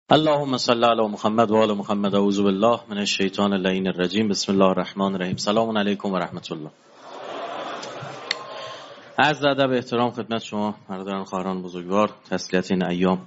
اللهم صل علی محمد و آل محمد. اعوذ بالله من الشیطان اللعین الرجیم. بسم الله الرحمن الرحیم. سلام علیکم و رحمت الله. عرض ادب و احترام خدمت شما برادران خواهران بزرگوار، تسلیت این ایام.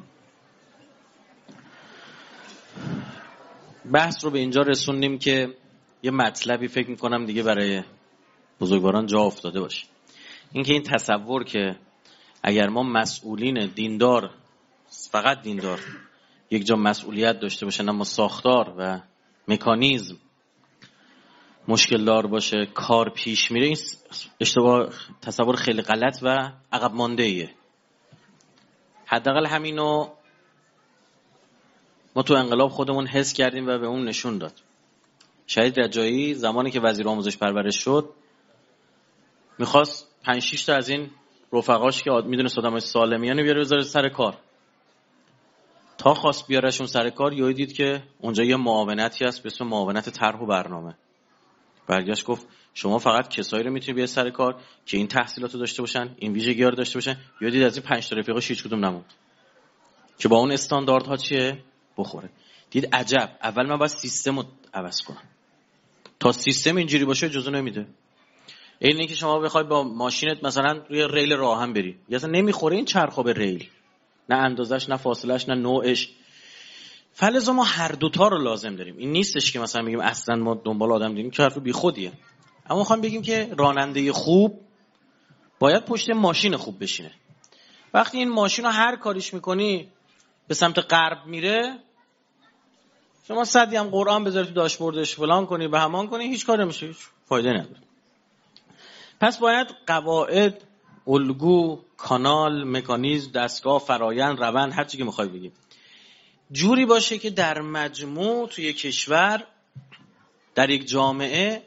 بحث رو به اینجا رسوندیم که یه مطلبی فکر میکنم دیگه برای بزرگواران جا افتاده باشه. اینکه این تصور که اگر ما مسئولین دیندار، فقط دیندار، یک جا مسئولیت داشته باشن اما ساختار و مکانیزم مشکل دار باشه کار پیش میره، این اشتباه، تصور خیلی غلط و عقب مانده ایه. حداقل همینو ما تو انقلاب خودمون حس کردیم و به اون نشون داد. شهید رجایی زمانی که وزیر آموزش پرورش شد میخواست 5-6 تا از این رفقاش که میدونست آدمای سالمیانه بیاره بذاره سر کار. تا خواست بیارشون سر کار یهو دید که اونجا یه معاونتی هست به اسم معاونت طرح و برنامه. برگشت گفت شما فقط کسایی رو میتونی بیاری سر کار که این تحصیلاتو داشته باشن، این ویژگی‌ها رو داشته باشن. یهو دید از این 5 تا رفیقاش هیچ کدوم نموند که با اون استانداردها چیه بخوره. دید عجب، اول من باید سیستم رو عوض کنم. تا سیستم اینجوری باشه اجازه نمیده. اینه که شما بخوای با ماشینت مثلا روی ریل راهن بری، یا اصلا نمیخوره این چرخا به ریل، نه اندازش، نه فاصلش، نه نوعش. فلزا ما هر دوتا رو لازم داریم. این نیستش که مثلا بگیم اصلا ما دنبال آدم داریم که حرف بی خودیه. اما میخوام بگیم که راننده خوب باید پشت ماشین خوب بشینه. وقتی این ماشین رو هر کاریش میکنی به سمت غرب میره، شما صدی هم قرآن بذاری تو داشبوردش فلان کنی به همان کنی، هیچ کاری نمیشه، هیچ فایده نداره. پس باید قواعد، الگو، کانال، مکانیزم، دستگاه، فرایند، روند، هر چی که میخوای بگیم جوری باشه که در مجموع توی کشور، در یک جامعه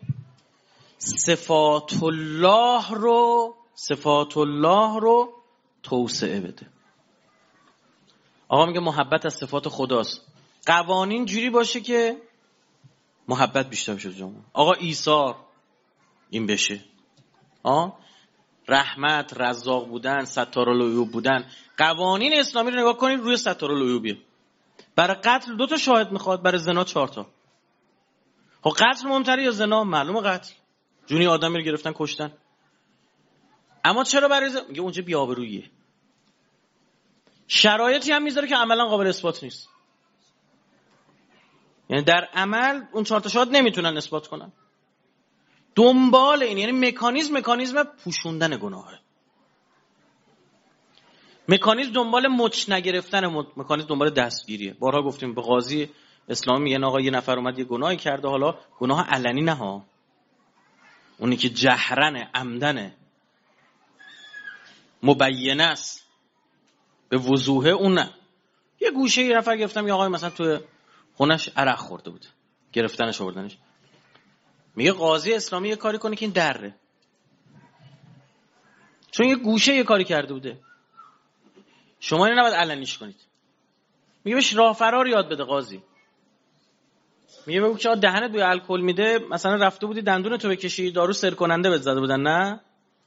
صفات الله رو توسعه بده. آقا میگه محبت از صفات خداست. قوانین جوری باشه که محبت بیشتر بشه جامعه. آقا ایثار این بشه. رحمت، رزاق بودن، ستارالعیوب بودن. قوانین اسلامی رو نگاه کنید روی ستارالعیوبیه. برای قتل 2 تا شاهد میخواد، برای زنا 4 تا. خب قتل مهمتره یا زنا؟ معلومه قتل. جونی آدمی رو گرفتن کشتن. اما چرا برای میگه اونجا بی‌آبروییه. شرایطی هم میذاره که عملا قابل اثبات نیست. یعنی در عمل اون 4 تا شاهد نمیتونن اثبات کنن. دنبال این، یعنی مکانیزم پوشوندن گناهه. مکانیزم دنبال مچ نگرفتن، مکانیزم دنبال دستگیریه. بارها گفتیم به قاضی اسلامی میگن آقا یه نفر اومد یه گناهی کرده، حالا گناه علنی نه ها، اونی که جهرن، عمدن، مبینه است به وضوحه، اون نه. یه گوشه یه نفر گرفتم یه آقای مثلا تو خونش عرق خورده بود، گرفتنش آوردنش. میگه قاضی اسلامی یه کاری کنه که این دره، چون یه گوشه یه کاری کرده بوده، شما اینو نباید علنیش کنید. میگه بهش راه فرار یاد بده قاضی. میگه بگو که دهنت بوی الکل میده، مثلا رفته بودی دندون تو بکشی، دارو سر کننده بهت زده بودن، نه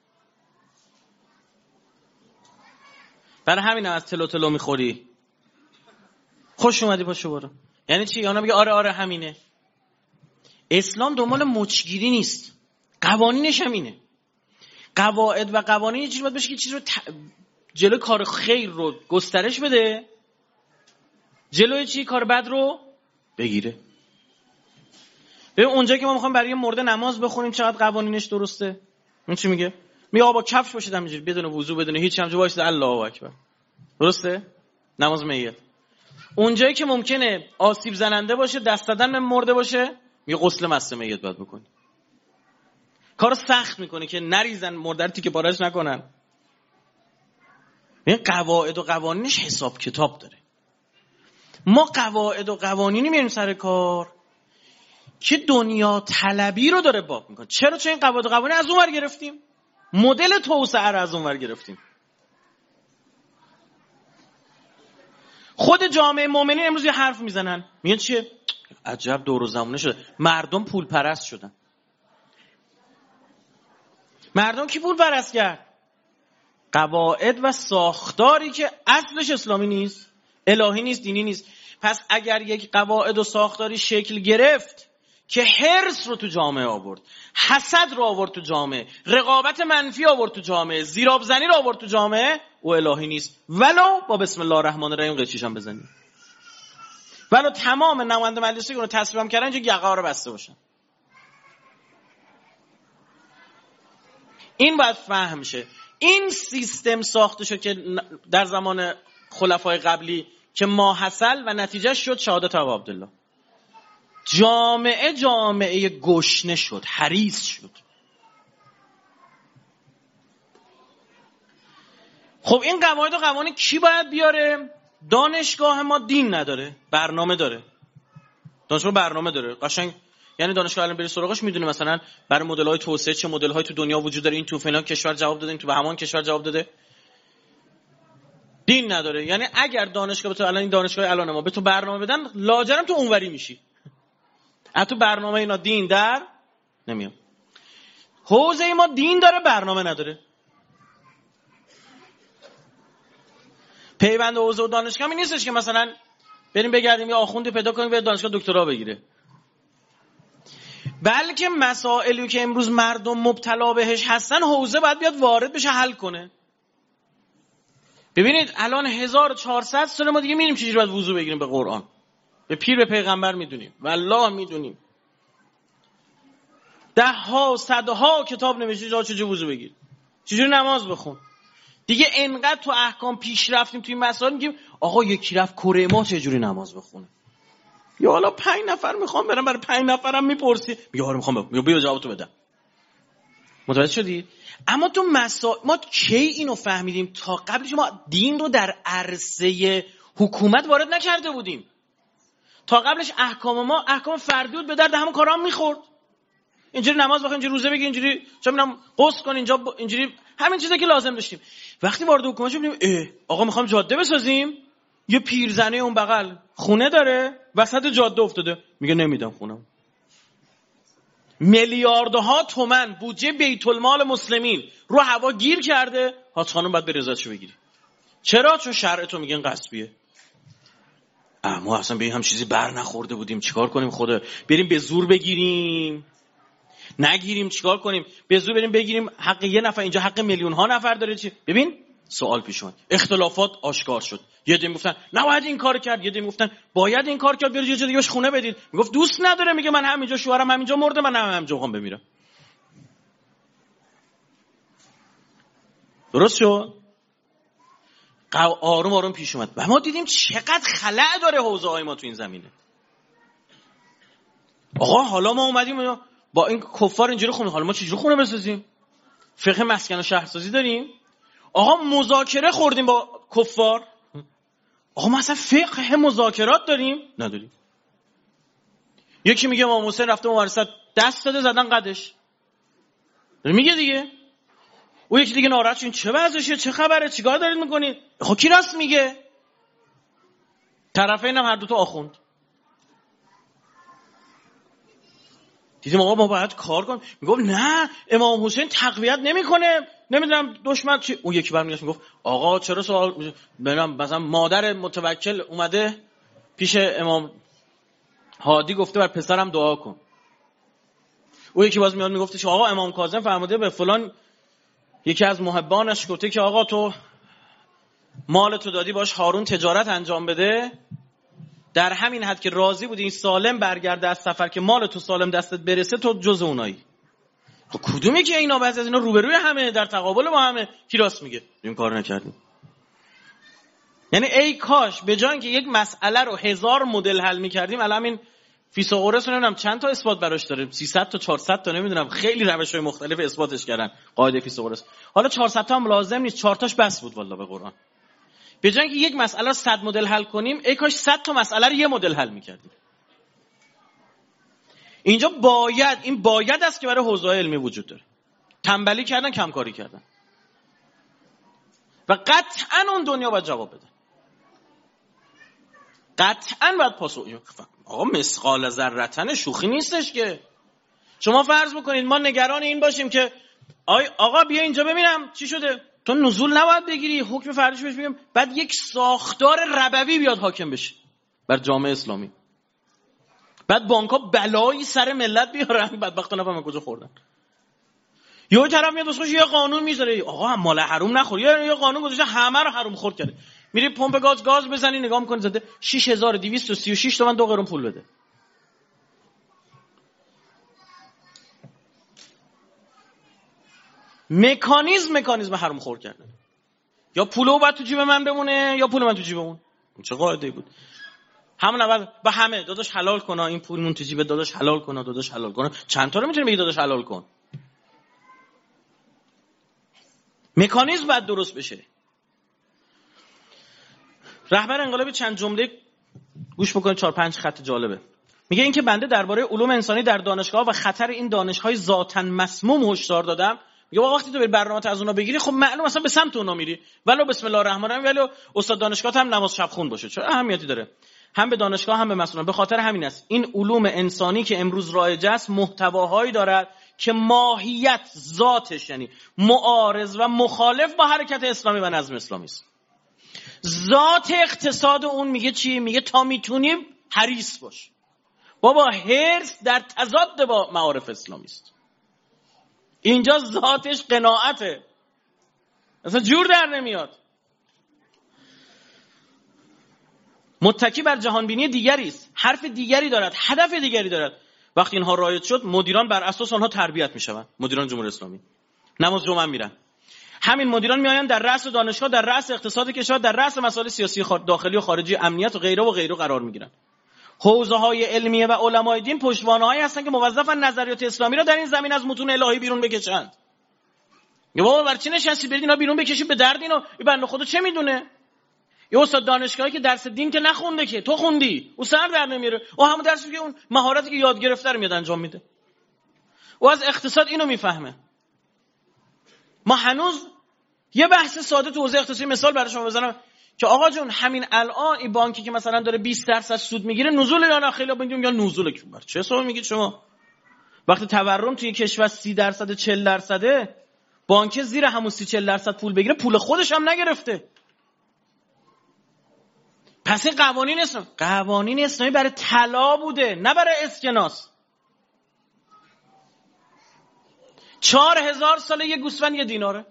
برای همین از تلو میخوری، خوش اومدی پاشو برو. یعنی چی؟ اونا میگه آره همینه. اسلام دنبال مچگیری نیست، قوانینش همینه. قواعد و قوانین یه چیزی باید بشه که چیز رو جلوی کار خیر رو گسترش بده، جلوی چی کار بد رو بگیره. ببین اونجایی که ما میخوایم برای مرده نماز بخونیم چقدر قوانینش درسته. اون چی میگه؟ میگه آقا با کفش باشید همینجوری بدون وضو، بدون هیچ همجا وایسید الله اکبر. درسته؟ نماز میت. اونجایی که ممکنه آسیب زننده باشه، دست دادن به مرده باشه، میگه غسل مست میت باید بکنی. کارو سخت میکنه که نریزن مرده رو تیکه پاره‌اش نکنن. این قواعد و قوانینش حساب کتاب داره. ما قواعد و قوانینی میاریم سر کار که دنیا طلبی رو داره باب میکنه. چرا؟ چون این قواعد و قوانین از اون ور گرفتیم، مدل توسعه رو از اون ور گرفتیم. خود جامعه مؤمنین امروز یه حرف میزنن، میگن چیه؟ عجب دور و زمونه شده، مردم پول پرست شدن. مردم کی پول پرست کرد؟ قواعد و ساختاری که اصلش اسلامی نیست، الهی نیست، دینی نیست. پس اگر یک قواعد و ساختاری شکل گرفت که حرص رو تو جامعه آورد، حسد رو آورد تو جامعه، رقابت منفی آورد تو جامعه، زیرابزنی رو آورد تو جامعه، او الهی نیست. ولو با بسم الله الرحمن الرحیم قیچیش هم بزنید، ولو تمام نماینده مجلسی رو تصویب کردن اینجا یقه رو بسته باشن. این باید فهم شه. این سیستم ساخته شد که در زمان خلفای قبلی که ماحصل و نتیجه شد شهادت ابو عبدالله. جامعه گشنه شد، حریص شد. خب این قواعد و قوانین کی باید بیاره؟ دانشگاه ما دین نداره، برنامه داره. دانشگاه برنامه داره قشنگ. یعنی دانشگاه الان بری سراغش میدونه مثلا برای مدل‌های توسعه چه مدل‌های تو دنیا وجود داره، این تو فلان کشور جواب داده، این تو به همان کشور جواب داده. دین نداره. یعنی اگر دانشگاه به تو الان این دانشگاه الان ما به تو برنامه بدن، لاجرم تو اونوری میشی. تو برنامه اینا دین در نمیاد. حوزه ما دین داره، برنامه نداره. پیوند حوزه و دانشگاه می نیستش که مثلا بریم بگردیم یه آخوندی پیدا کنیم به دانشگاه دکترا بگیره، بلکه مسائلی که امروز مردم مبتلا بهش هستن حوزه باید بیاد وارد بشه، حل کنه. ببینید الان 1400 سال ما دیگه میریم چجوری باید وضو بگیریم به قرآن، به پیر، به پیغمبر میدونیم، والله میدونیم. ده ها صدها کتاب نوشته چجوری وضو بگیر، چجوری نماز بخون. دیگه انقدر تو احکام پیش رفتیم توی این مسائل میگیم آقا یکی رفت کره ما چجوری نماز بخونه. یا حالا 5 نفر میخوام برم برای 5 نفرم میپرسی، میگه آره میخوام بیا جوابتو بدم. متوجه شدی؟ اما تو ما کی اینو فهمیدیم؟ تا قبلش ما دین رو در عرصه حکومت وارد نکرده بودیم. تا قبلش احکام ما احکام فردی بود، به درد همون کارا هم میخورد. اینجوری نماز بخون، اینجوری روزه بگیر، اینجوری چه میدونم غسل کن، اینجا اینجوری همین چیزا که لازم داشتیم. وقتی وارد حکومت شدیم آقا میخوام جاده بسازیم، یه پیرزنه اون بغل خونه داره وسط جاده افتاده، میگه نمیدم خونم. میلیاردها تومان بودجه بیت المال مسلمین رو هوا گیر کرده، حاج خانم باید به رضایتشو بگیری. چرا؟ چون شرع تو میگن غصبیه. ما اصلا به هم چیزی بر نخورده بودیم، چیکار کنیم؟ خدا بریم به زور بگیریم؟ نگیریم چیکار کنیم؟ به زور بریم بگیریم حق یه نفر، اینجا حق میلیون ها نفر داره. چی؟ ببین سوال پیش اومد، اختلافات آشکار شد. یه عده میگفتن نباید این کار کرد، یه عده میگفتن باید این کار کرد، برید یه جا دیگه بهش خونه بدید. میگفت دوست نداره، میگه من همینجا شوهرم همینجا مرده، من همینجا میخوام بمیرم. درست شد؟ آروم آروم پیش اومد و ما دیدیم چقدر خلأ داره حوزه های ما تو این زمینه. آقا حالا ما اومدیم با این کفار اینجوری خونه، حالا ما چجوری خونه بسازیم؟ فقه مسکن و شهرسازی داریم. آقا مذاکره خوردیم با کفار. آقا ما اصلا فقه مذاکرات داریم؟ نداریم. یکی میگه امام حسین رفته مبارزات دست داده زدن قدش، میگه دیگه. او یکی دیگه ناراحت شد، چه وضعشه، چه خبره، چیکار دارید میکنید؟ خب کی راست میگه؟ طرفین هم هر دو تا آخوند. دیدیم آقا ما باید کار کنیم. میگفت نه امام حسین تقویت نمیکنه، نمیدونم دشمن چی. اون یکی برمیگشت میگفت آقا چرا سوال برام، مثلا مادر متوکل اومده پیش امام هادی گفته بر پسرم دعا کن. اون یکی باز میاد میگفتش آقا امام کاظم فرموده به فلان یکی از محبانش گفته که آقا تو مال تو دادی باش هارون تجارت انجام بده، در همین حد که راضی بودی این سالم برگرده از سفر که مال تو سالم دستت برسه تو جز اونایی. خب کدومی که اینا بعضی از اینا روبروی همه در تقابل با همه، کی راست میگه؟ این کار نکردیم. یعنی ای کاش به جای اینکه یک مسئله رو 1000 مدل حل میکردیم، الان این فیثاغورس رو نمیدونم چند تا اثبات براش داره، 300 تا 400 تا نمیدونم، خیلی روش‌های مختلف اثباتش کردن قاعده فیثاغورس. حالا 400 تا هم لازم نیست، 4 تاش بس بود والله به قرآن. به جای اینکه یک مسئله رو 100 مدل حل کنیم، ای کاش 100 تا مسئله رو یه مدل حل میکردیم. اینجا باید است که برای حوزه علمی وجود داره. تنبلی کردن، کمکاری کردن و قطعاً اون دنیا باید جواب بده. قطعاً باید پاسخ. آقا مثقال ذره‌تن شوخی نیستش که. شما فرض بکنید ما نگران این باشیم که آقا بیا اینجا ببینم چی شده. تو نزول نباید بگیری، حکم فردیش بهش بگیم، بعد یک ساختار ربوی بیاد حاکم بشه. بر جامعه اسلامی. بعد بانک‌ها بلایی سر ملت بیارن، بدبختان نفهمن کجا خوردن. یه طرف میاد واسه یه قانون میذاره، آقا مال حروم نخور، یه قانون گذاشته همه رو حروم خور کرده. میری پمپ گاز بزنی نگاه میکنی زده 6236 تومن 2 قرون پول بده. مکانیزم حروم خور کردن. یا پولو بعد تو جیب من بمونه یا پول من تو جیب اون. چه قاعده‌ای بود؟ همون اول به همه داداش حلال کن، این پول مون تو جیب داداش حلال کن، داداش حلال کن. چند تا رو میتونی بگی داداش حلال کن؟ مکانیزم باید درست بشه. رهبر انقلاب چند جمله گوش بکنید، 4-5 خط جالبه. میگه این که بنده درباره علوم انسانی در دانشگاه و خطر این دانش‌های ذاتاً مسموم هشدار دادم. میگه وقتی تو بری برنامه‌ت از اونا بگیری، خب معلوم اصلا به سمت اونا میری. ولو بسم الله الرحمن الرحیم، ولی استاد دانشگاه هم نماز شب خون باشه. چه اهمیتی داره؟ هم به دانشگاه هم به مسئولان. به خاطر همین است این علوم انسانی که امروز رایج است محتواهایی دارد که ماهیت ذاتش یعنی معارض و مخالف با حرکت اسلامی و نظم اسلامی است. ذات اقتصاد اون میگه چی؟ میگه تا میتونیم حریص باش. بابا حرص در تضاد با معارف اسلامی است. اینجا ذاتش قناعته، اصلا جور در نمیاد. متکی بر جهانبینی دیگری است، حرف دیگری دارد، هدف دیگری دارد. وقتی اینها رایج شد، مدیران بر اساس آنها تربیت میشوند. مدیران جمهوری اسلامی نماز جمعه میرن. همین مدیران میآیند در رأس دانشگاه، در رأس اقتصاد کشور، در رأس مسائل سیاسی داخلی و خارجی، امنیت و غیره قرار میگیرن. حوزه‌های علمیه و علمای دین پشتوانه‌هایی هستند که موظفن نظریات اسلامی را در این زمین از متون الهی بیرون بکشند. یا بابا برای چی نشستی برید اینا بیرون بکشید به درد اینو؟ این بنده خدا چه میدونه؟ یه استاد دانشگاهی که درس دین که نخونده، که تو خوندی، او سر در نمیاره، او همون درسی که اون مهارتی که یاد گرفته رو میاد انجام میده. او از اقتصاد اینو میفهمه. ما هنوز یه بحث ساده تو حوزه اقتصادی مثال برای شما بزنم که آقا جون همین الان این بانکی که مثلا داره 20% سود میگیره نزول یا نه؟ خیلی میگیم یا نزول. کیوبر چه حسابی میگید شما؟ وقتی تورم توی کشور 30% 40%، بانک زیر همون 30-40% پول بگیره، پول خودش هم نگرفته. پس این قوانین اسلامی برای طلا بوده، نه برای اسکناس. 4000 ساله یه گوسفند یه دیناره.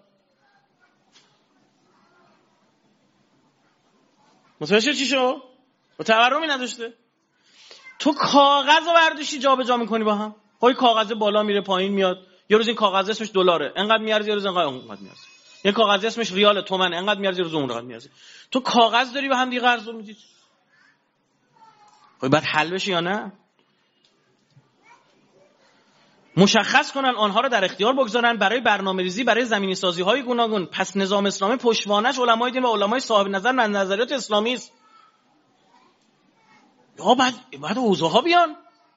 متوجه چی شو؟ و تورمی نداشته. تو کاغذ رو برداشتی جابجا میکنی با هم. خب کاغذ بالا میره پایین میاد. یه روز این کاغذ اسمش دلاره، انقدر میارزه، یه روز انقدر میارزه. یه کاغذ اسمش ریال تومن، انقدر میارزه، یه روز اونقدر میارزه. تو کاغذ داری به هم دیگه قرض میدید. خب بعد حل بشه یا نه؟ مشخص کنن آنها رو در اختیار بگذارن برای برنامه‌ریزی برای زمینی سازی‌های گوناگون. پس نظام اسلامی پشتوانش علمای دین و علمای صاحب نظر من نظریات اسلامی است. یا بعد اوضاع‌ها بیان.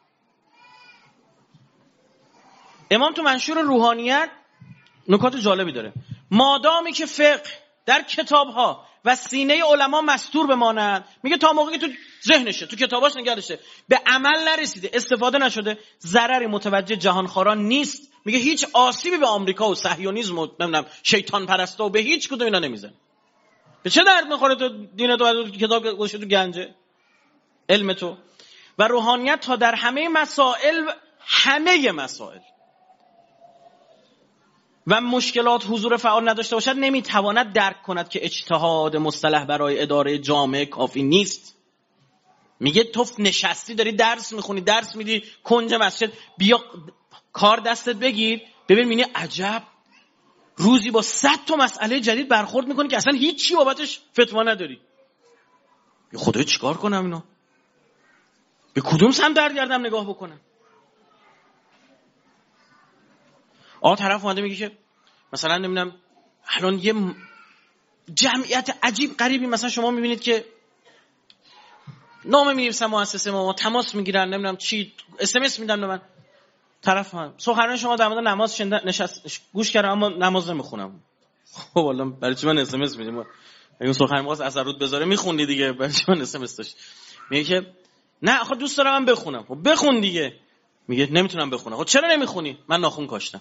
امام تو منشور روحانیت نکات جالبی داره. مادامی که فقه در کتاب‌ها و سینه علما مستور بماند، میگه تا موقعی که تو ذهنشه، تو کتاباش نگه داشته، به عمل نرسیده، استفاده نشده، ضرری متوجه جهانخواران نیست. میگه هیچ آسیبی به آمریکا و صهیونیسم و نمیدونم شیطان پرستا و به هیچ کدوم اینا نمیزنه. به چه درد میخوره تو دین تو کتاب گوشه تو گنجه علم تو؟ و روحانیت تا در همه مسائل و مشکلات حضور فعال نداشته باشد، نمیتواند درک کند که اجتهاد مصطلح برای اداره جامعه کافی نیست. میگه تو نشستی داری درس میخونی، درس میدی کنج مسجد، بیا کار دستت بگیر ببین، میبینی عجب روزی با 100 تا مسئله جدید برخورد میکنی که اصلا هیچی بابتش فتوا نداری. یا خدای چیکار کنم اینو؟ به کدوم سمت درگردم نگاه بکنم؟ طرف اومده میگه که مثلا نمیدونم الان یه جمعیت عجیب غریبی، مثلا شما میبینید که نامه می‌نویسن مؤسسه ما تماس میگیرن، نمیدونم چی SMS میدن به من. طرف من سخنرانی شما در مورد نماز نشست گوش کردم اما نماز نمیخونم. خب والله برای چی من SMS میدیم؟ اگه سخنرانی واسه اثر رود بذاره میخوندی دیگه، برای چی من SMS داشت؟ میگه که نه آخه دوست دارم من بخونم. خب بخون دیگه. میگه نمیتونم بخونم. خب چرا نمیخونی؟ من ناخن کاشتم.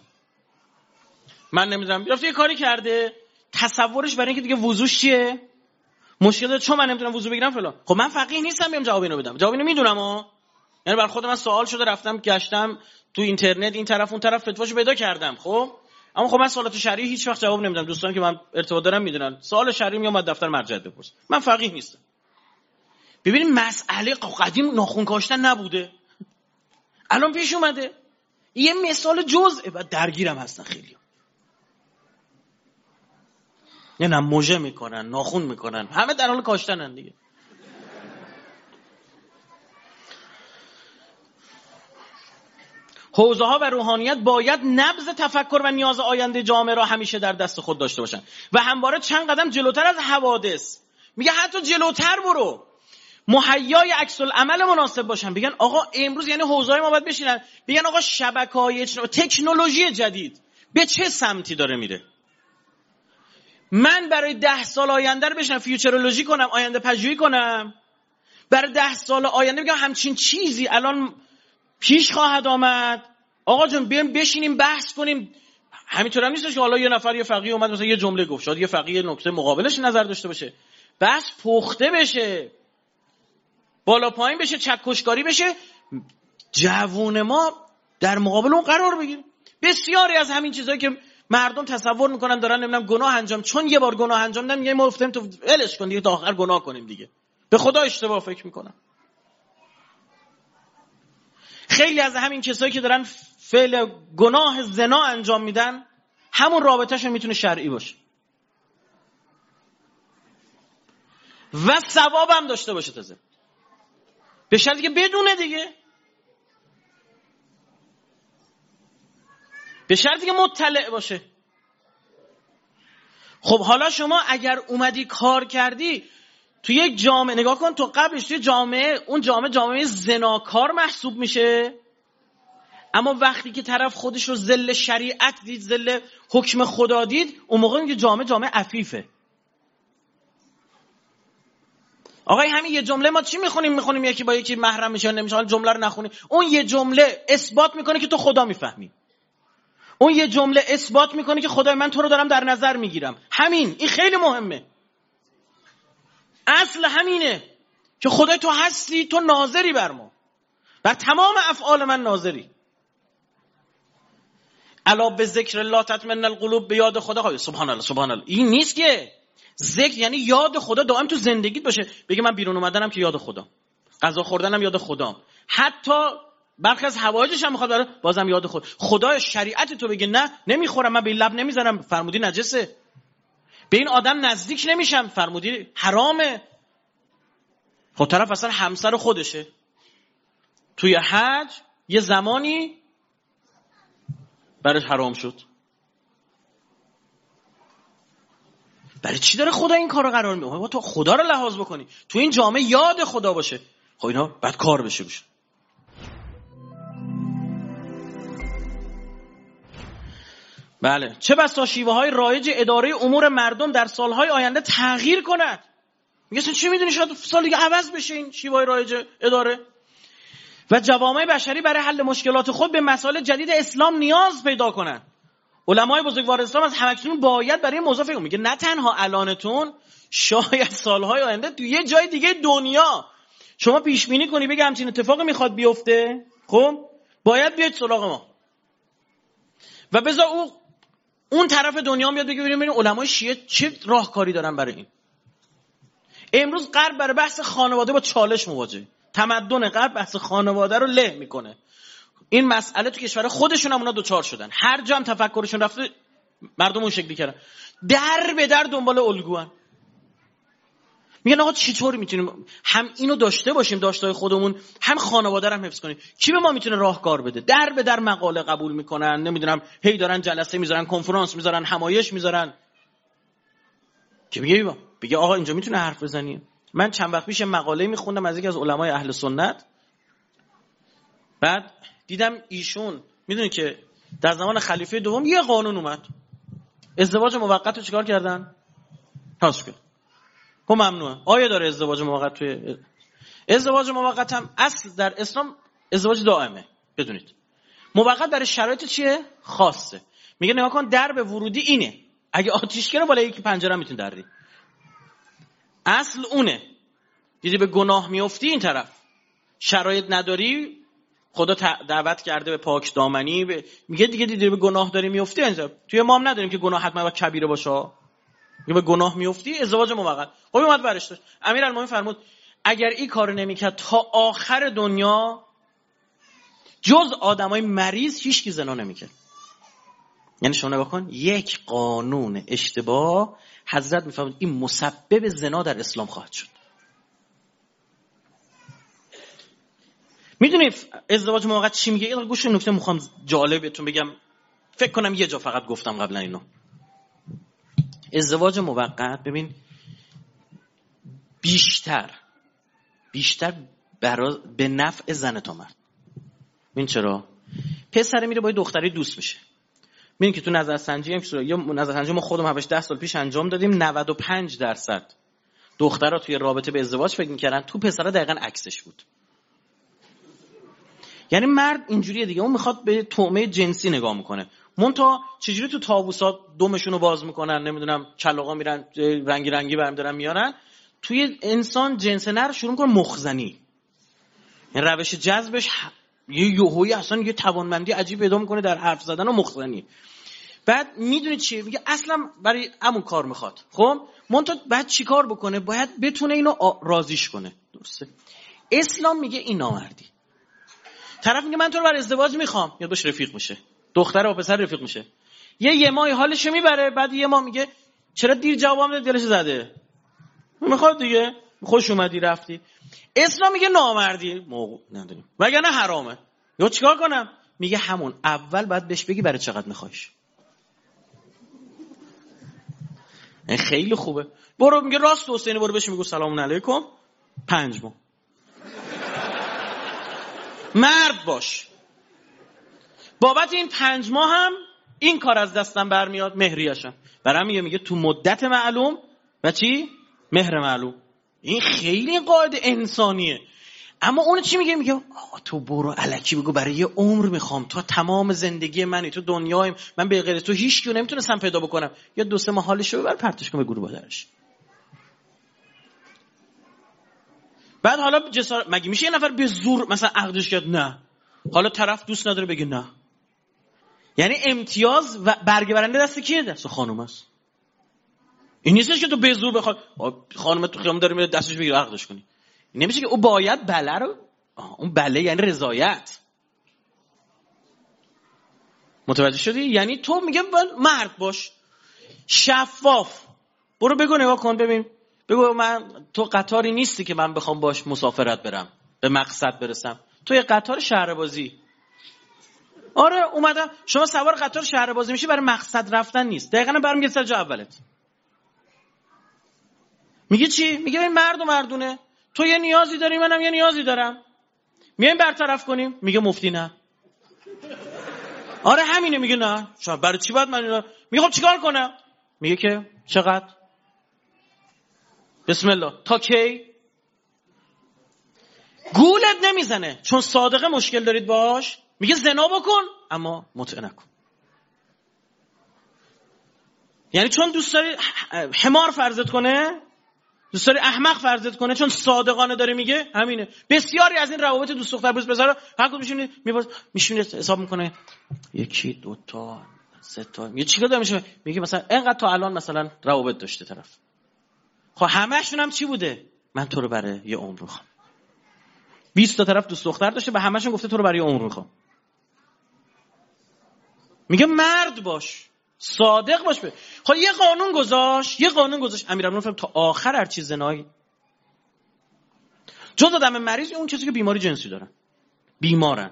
من نمیدونم رفته یه کاری کرده، تصورش برای اینکه دیگه وضوش چیه؟ مشکل داره چون من نمیتونم وضو بگیرم فلان. خب من فقیه نیستم بیام جواب اینو بدم. جواب اینو میدونم یعنی بر خود من سوال شده، رفتم گشتم تو اینترنت این طرف اون طرف فتواشو پیدا کردم. خب اما خب من سوالات شرعی هیچ وقت جواب نمیدم. دوستان که من ارتباط دارم میدونن سوال شرعی میام از دفتر مرجع بپرس. من فقیه نیستم. ببینید مسئله قدیم ناخن کاشتن نبوده، الان پیش اومده. یه مثال جزء بعد درگیرم هستن خیلی. نه موجه میکنن، ناخن میکنن، همه در حال کاشتنن دیگه. حوزه ها و روحانیت باید نبض تفکر و نیاز آینده جامعه را همیشه در دست خود داشته باشن و همواره چند قدم جلوتر از حوادث. میگه حتی جلوتر برو، مهیای عکس العمل مناسب باشن. بگن آقا امروز یعنی حوزه‌های ما باید بشینن بگن آقا شبکه‌های تکنولوژی جدید به چه سمتی داره میره. من برای 10 سال آینده رو بشینم فیوچرولوژی کنم، آینده پژوهی کنم، برای 10 سال آینده بگم همچین چیزی الان پیش خواهد آمد. آقا جون بیایم بشینیم بحث کنیم. همینطور هم نیستش که حالا یه نفر یه فقیه اومد مثلا یه جمله گفت، شاید یه فقیه نکته مقابلش نظر داشته باشه، بحث پخته بشه، بالا پایین بشه، چکشکاری بشه، جوون ما در مقابل اون قرار بگیره. بسیاری از همین چیزایی که مردم تصور میکنن دارن نمیدونم گناه انجام، چون یه بار گناه انجام دادن میگه ما گفتیم تو ولش کن دیگه تا آخر گناه کنیم دیگه. به خدا اشتباه فکر میکنن. خیلی از همین کسایی که دارن فعل گناه زنا انجام میدن همون رابطهشون میتونه شرعی باشه و ثواب هم داشته باشه، تازه به شرطی که بدونه دیگه، به شرطی که مطلع باشه. خب حالا شما اگر اومدی کار کردی تو یک جامعه، نگاه کن تو قبلش توی جامعه، اون جامعه زناکار محسوب میشه، اما وقتی که طرف خودش رو ذل شریعت دید، ذل حکم خدا دید، اون موقع میگه جامعه عفیفه. آقای همین یه جمله ما چی میخونیم یکی با یکی محرم میشه نمیشه، جمله رو نخونی، اون یه جمله اثبات میکنه که تو خدا میفهمی، اون یه جمله اثبات میکنه که خدای من تو رو دارم در نظر میگیرم. این خیلی مهمه. اصل همینه که خدای تو هستی، تو ناظری بر ما، بر تمام افعال من ناظری. الا به ذکر الله تطمئن القلوب، به یاد خدا. سبحان الله سبحان الله. این نیست که ذکر یعنی یاد خدا دائم تو زندگیت باشه. بگه من بیرون اومدنم که یاد خدا، غذا خوردنم یاد خدا، حتی برخی از حوایجش هم میخواد بره بازم یاد خدا. شریعت تو بگه نه نمیخورم، من به این لب نمیزنم، فرمودی نجسه، به این آدم نزدیک نمیشم، فرمودی حرامه. خب طرف اصلا همسر خودشه، توی حج یه زمانی برش حرام شد. برای چی داره خدا این کارو قرار میده؟ تو خدا رو لحاظ بکنی، تو این جامعه یاد خدا باشه. خب اینا بعد کار بشه. بله، چه بسا شیوه‌های رایج اداره امور مردم در سالهای آینده تغییر کند. میگه چی میدونی شاید سال دیگه عوض بشه این شیوه‌های رایج اداره و جوامع بشری برای حل مشکلات خود به مسائل جدید اسلام نیاز پیدا کنند. علمای بزرگوار اسلام از همکنون باید برای این موضوع فکر کنن. میگه نه تنها الانتون، شاید سالهای آینده تو یه جای دیگه دنیا شما پیش بینی کنی بگی همچین اتفاقی میخواد بیفته، خب باید بیاید سراغ ما و بذار اون طرف دنیا میاد بگه ببینیم علمای شیعه چه راهکاری دارن برای این. امروز غرب برای بحث خانواده با چالش مواجهه. تمدن غرب بحث خانواده رو له میکنه. این مسئله تو کشور خودشون هم اونا دوچار شدن. هر جا هم تفکرشون رفته مردم اون شکلی کردن. در به در دنبال الگوان. میگن آقا چطوری میتونیم هم اینو داشته باشیم، داشته‌های خودمون، هم خانواده رو هم حفظ کنیم؟ کی به ما میتونه راهکار بده؟ در به در مقاله قبول میکنن، نمیدونم هی دارن جلسه میذارن، کنفرانس میذارن، همایش میذارن. کی بگه آقا اینجا میتونه حرف بزنی؟ من چند وقت پیش مقاله میخوندم از یکی از علمای اهل سنت، بعد دیدم ایشون میدونی که در زمان خلیفه دوم یه قانون اومد، ازدواج موقت رو چیکار کردن؟ حذف کردن. خب ممنوعه. آیه داره ازدواج موقت؟ توی ازدواج موقت هم اصل در اسلام ازدواج دائمه، بدونید. موقت برای شرایط چیه؟ خاصه. میگه نگاه کن درب ورودی اینه، اگه آتیش کنه بالا یکی پنجره میتونه دری. اصل اونه. دیدی به گناه میافتی این طرف، شرایط نداری، خدا دعوت کرده به پاک دامنی، میگه دیگه دیدی به گناه داری میافتی اینجا. توی ما هم نداریم که گناه حتما باید کبیره باشه. میگه به گناه میافتی ازدواج موقت. خب اومد برش داشت. امیرالمومنین فرمود اگر این کارو نمیکرد تا آخر دنیا جز آدمای مریض هیچ کی زنا نمیکرد. یعنی شما نگاه کن، یک قانون اشتباه حضرت میفهمید این مسبب زنا در اسلام خواهد شد. میدونید ازدواج موقت چی میگه؟ یه گوش نکته میخوام جالب بهتون بگم، فکر کنم یه جا فقط گفتم قبلا اینو. ازدواج موقت ببین بیشتر به نفع زن تا مرد. ببین چرا؟ پسر میره با دختری دوست میشه. ببین که تو نظرسنجی هم که یا نظرسنجی ما خودمون 10 سال پیش انجام دادیم، 95% دخترها توی رابطه به ازدواج فکر میکردن، تو پسرها دقیقاً عکسش بود. یعنی مرد اینجوریه دیگه، اون میخواد به طعمه جنسی نگاه میکنه. مونتا چجوری تو طاووسات دمشونو باز میکنن، نمیدونم کلاغا میرن رنگی رنگی برمی‌دارن میارن، توی انسان جنس نر شروع میکنه مخزنی. این روش جذبش یه یوهویی اصلا یه توانمندی عجیب پیدا میکنه در حرف زدن و مخزنی. بعد میدونید چیه؟ میگه اصلا برای همون کار میخواد. خب مونتا بعد چیکار بکنه؟ باید بتونه اینو راضیش کنه. درسته؟ اسلام میگه این نامردی. طرف میگه من تو رو برای ازدواج میخوام، یا باش رفیق میشه، دختر و پسر رفیق میشه، یه ماه حالش میبره، بعد یه ماه میگه چرا دیر جوابم دادی، دلش زده، میخواد دیگه، خوش اومدی رفتی. اسلام میگه نامردی، موقع نداریم وگرنه حرامه. یا چیکار کنم؟ میگه همون اول باید بهش بگی برای چقدر میخوایش. این خیلی خوبه. برو میگه راست حسین، برو بهش میگو سلام علیکم 5 ماه. مرد باش. بابت این 5 ماه هم این کار از دستم برمیاد، مهریه‌شم. برام میگه تو مدت معلوم و چی؟ مهر معلوم. این خیلی قاعده انسانیه. اما اون چی میگه؟ میگه آقا تو برو الکی بگو برای یه عمر میخوام، تو تمام زندگی منی، تو دنیایم، من به غیر تو هیچ کیو نمیتونستم پیدا بکنم. یا 2-3 ماه حالشو ببر پرتش کن به گروه بادرش. بعد حالا مگه میشه یه نفر به زور مثلا عقدش کرد؟ نه. حالا طرف دوست نداره بگه نه. یعنی امتیاز و برگ برنده دست کیه؟ دست خانم است. این نیستش که تو به زور بخوای خانم تو خیام داره میره دستش بگیره عقدش کنی. نمیشه که او باید بله رو اون بله یعنی رضایت. متوجه شدی؟ یعنی تو میگه مرد باش، شفاف. برو بگو نگاه کن ببین، بگو من تو قطاری نیستی که من بخوام باش مسافرت برم به مقصد برسم، تو یه قطار شهربازی. آره اومدم، شما سوار قطار شهربازی میشی برای مقصد رفتن نیست، دقیقاً برمیگرد سر جا اولت. میگه چی؟ میگه این مرد و مردونه، تو یه نیازی داری منم یه نیازی دارم، میایم برطرف کنیم. میگه مفتی نه. آره همینه. میگه نه شما برای چی باید من میگم چیکار کنم؟ میگه که چقدر؟ بسم الله تا کی؟ گولت نمیزنه چون صادقه مشکل دارید باش، میگه زنا بکن اما متع نکن. یعنی چون دوست داری حمار فرضت کنه، دوست داری احمق فرضت کنه، چون صادقانه داره میگه همینه. بسیاری از این روابط دوست دختر دوست پسر هر کدوم میشونه حساب میکنه 1 2 تا 3 تا میگه چیکار داره میشه، میگه مثلا اینقدر تا الان مثلا روابط داشته طرف. خب همه‌شون هم چی بوده؟ من تو رو برای یه عمر میخوام. 20 تا طرف دوست دختر داشته، به همه‌شون گفته تو رو برای یه عمر میخوام. میگه مرد باش، صادق باش. خب یه قانون گذاشت امیرالمومنین فرمود تا آخر هر چیز زنایی جز آدم مریض اون کسی که بیماری جنسی دارن، بیمارن.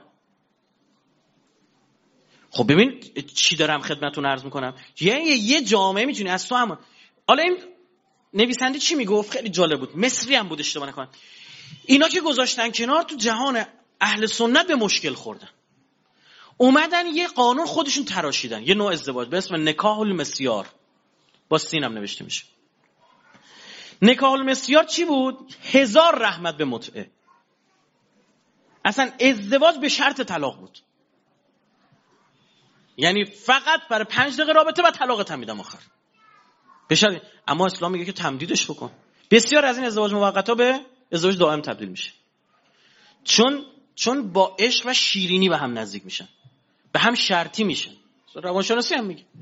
خب ببین چی دارم خدمتتون عرض میکنم. یعنی یه جامعه میتونی از تو هم. حالا این نویسنده چی میگفت؟ خیلی جالب بود، مصری هم بود اشتباه نکنم. اینا که گذاشتن کنار، تو جهان اهل سنت به مشکل خوردن، اومدن یه قانون خودشون تراشیدن، یه نوع ازدواج به اسم نکاح المسیار، با سین هم نوشته میشه. نکاح المسیار چی بود؟ 1000 رحمت به متعه. اصلا ازدواج به شرط طلاق بود، یعنی فقط برای 5 دقیقه رابطه و طلاقت هم میدم آخر. بشد. اما اسلام میگه که تمدیدش بکن. بسیار از این ازدواج موقتا به ازدواج دائم تبدیل میشه، چون با عشق و شیرینی به هم نزدیک میشن، به هم شرطی میشن. روانشناسی هم میگه.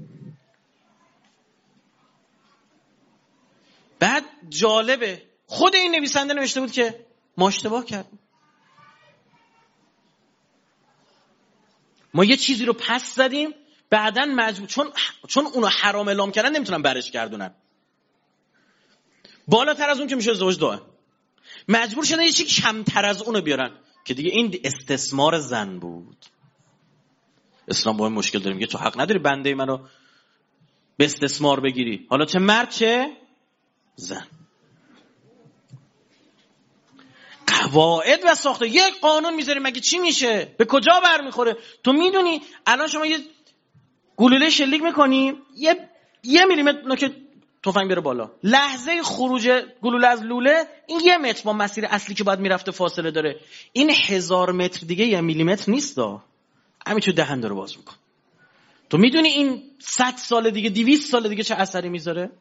بعد جالبه خود این نویسنده نوشته بود که ما اشتباه کردیم، ما یه چیزی رو پس زدیم، بعداً مجبور چون اونو حرام اعلام کردن نمیتونن برش گردونن، بالاتر از اون که میشه ازدواج دائم، مجبور شدن یه چیزی کمتر از اونو بیارن که دیگه این استثمار زن بود. اسلام با این مشکل داره، میگه تو حق نداری بنده منو به استثمار بگیری، حالا چه مرد چه زن. قواعد و ساخته یک قانون میذاری، مگه چی میشه؟ به کجا برمیخوره؟ تو میدونی الان شما یه گلوله شلیک میکنی، یه میلیمتر نوک تفنگ بره بالا، لحظه خروج گلوله از لوله این 1 متر با مسیر اصلی که باید میرفته فاصله داره. این 1000 متر دیگه 1 میلیمتر نیست، همین تو دهن داره باز میکن. تو میدونی این 100 سال دیگه 200 سال دیگه چه اثری میذاره؟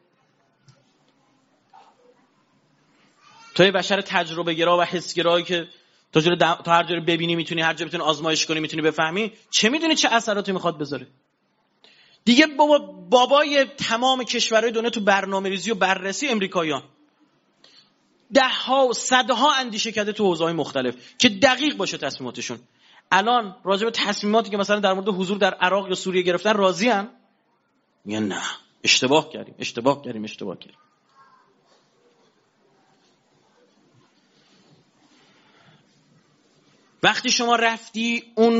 توی بشر تجربه گرا و حس گرایی که تا هر جا رو ببینی میتونی، هر جا بتونی آزمایش کنی، میتونی بفهمی، چه میدونی چه اثراتی میخواد بذاره؟ دیگه بابای تمام کشورهای دنیا تو برنامه‌ریزی و بررسی امریکاییان 10ها و 100ها اندیشه کرده تو حوزه‌های مختلف که دقیق باشه تصمیماتشون. الان راجع به تصمیماتی که مثلا در مورد حضور در عراق یا سوریه گرفتن راضی ان؟ میگن نه، اشتباه کردیم. وقتی شما رفتی اون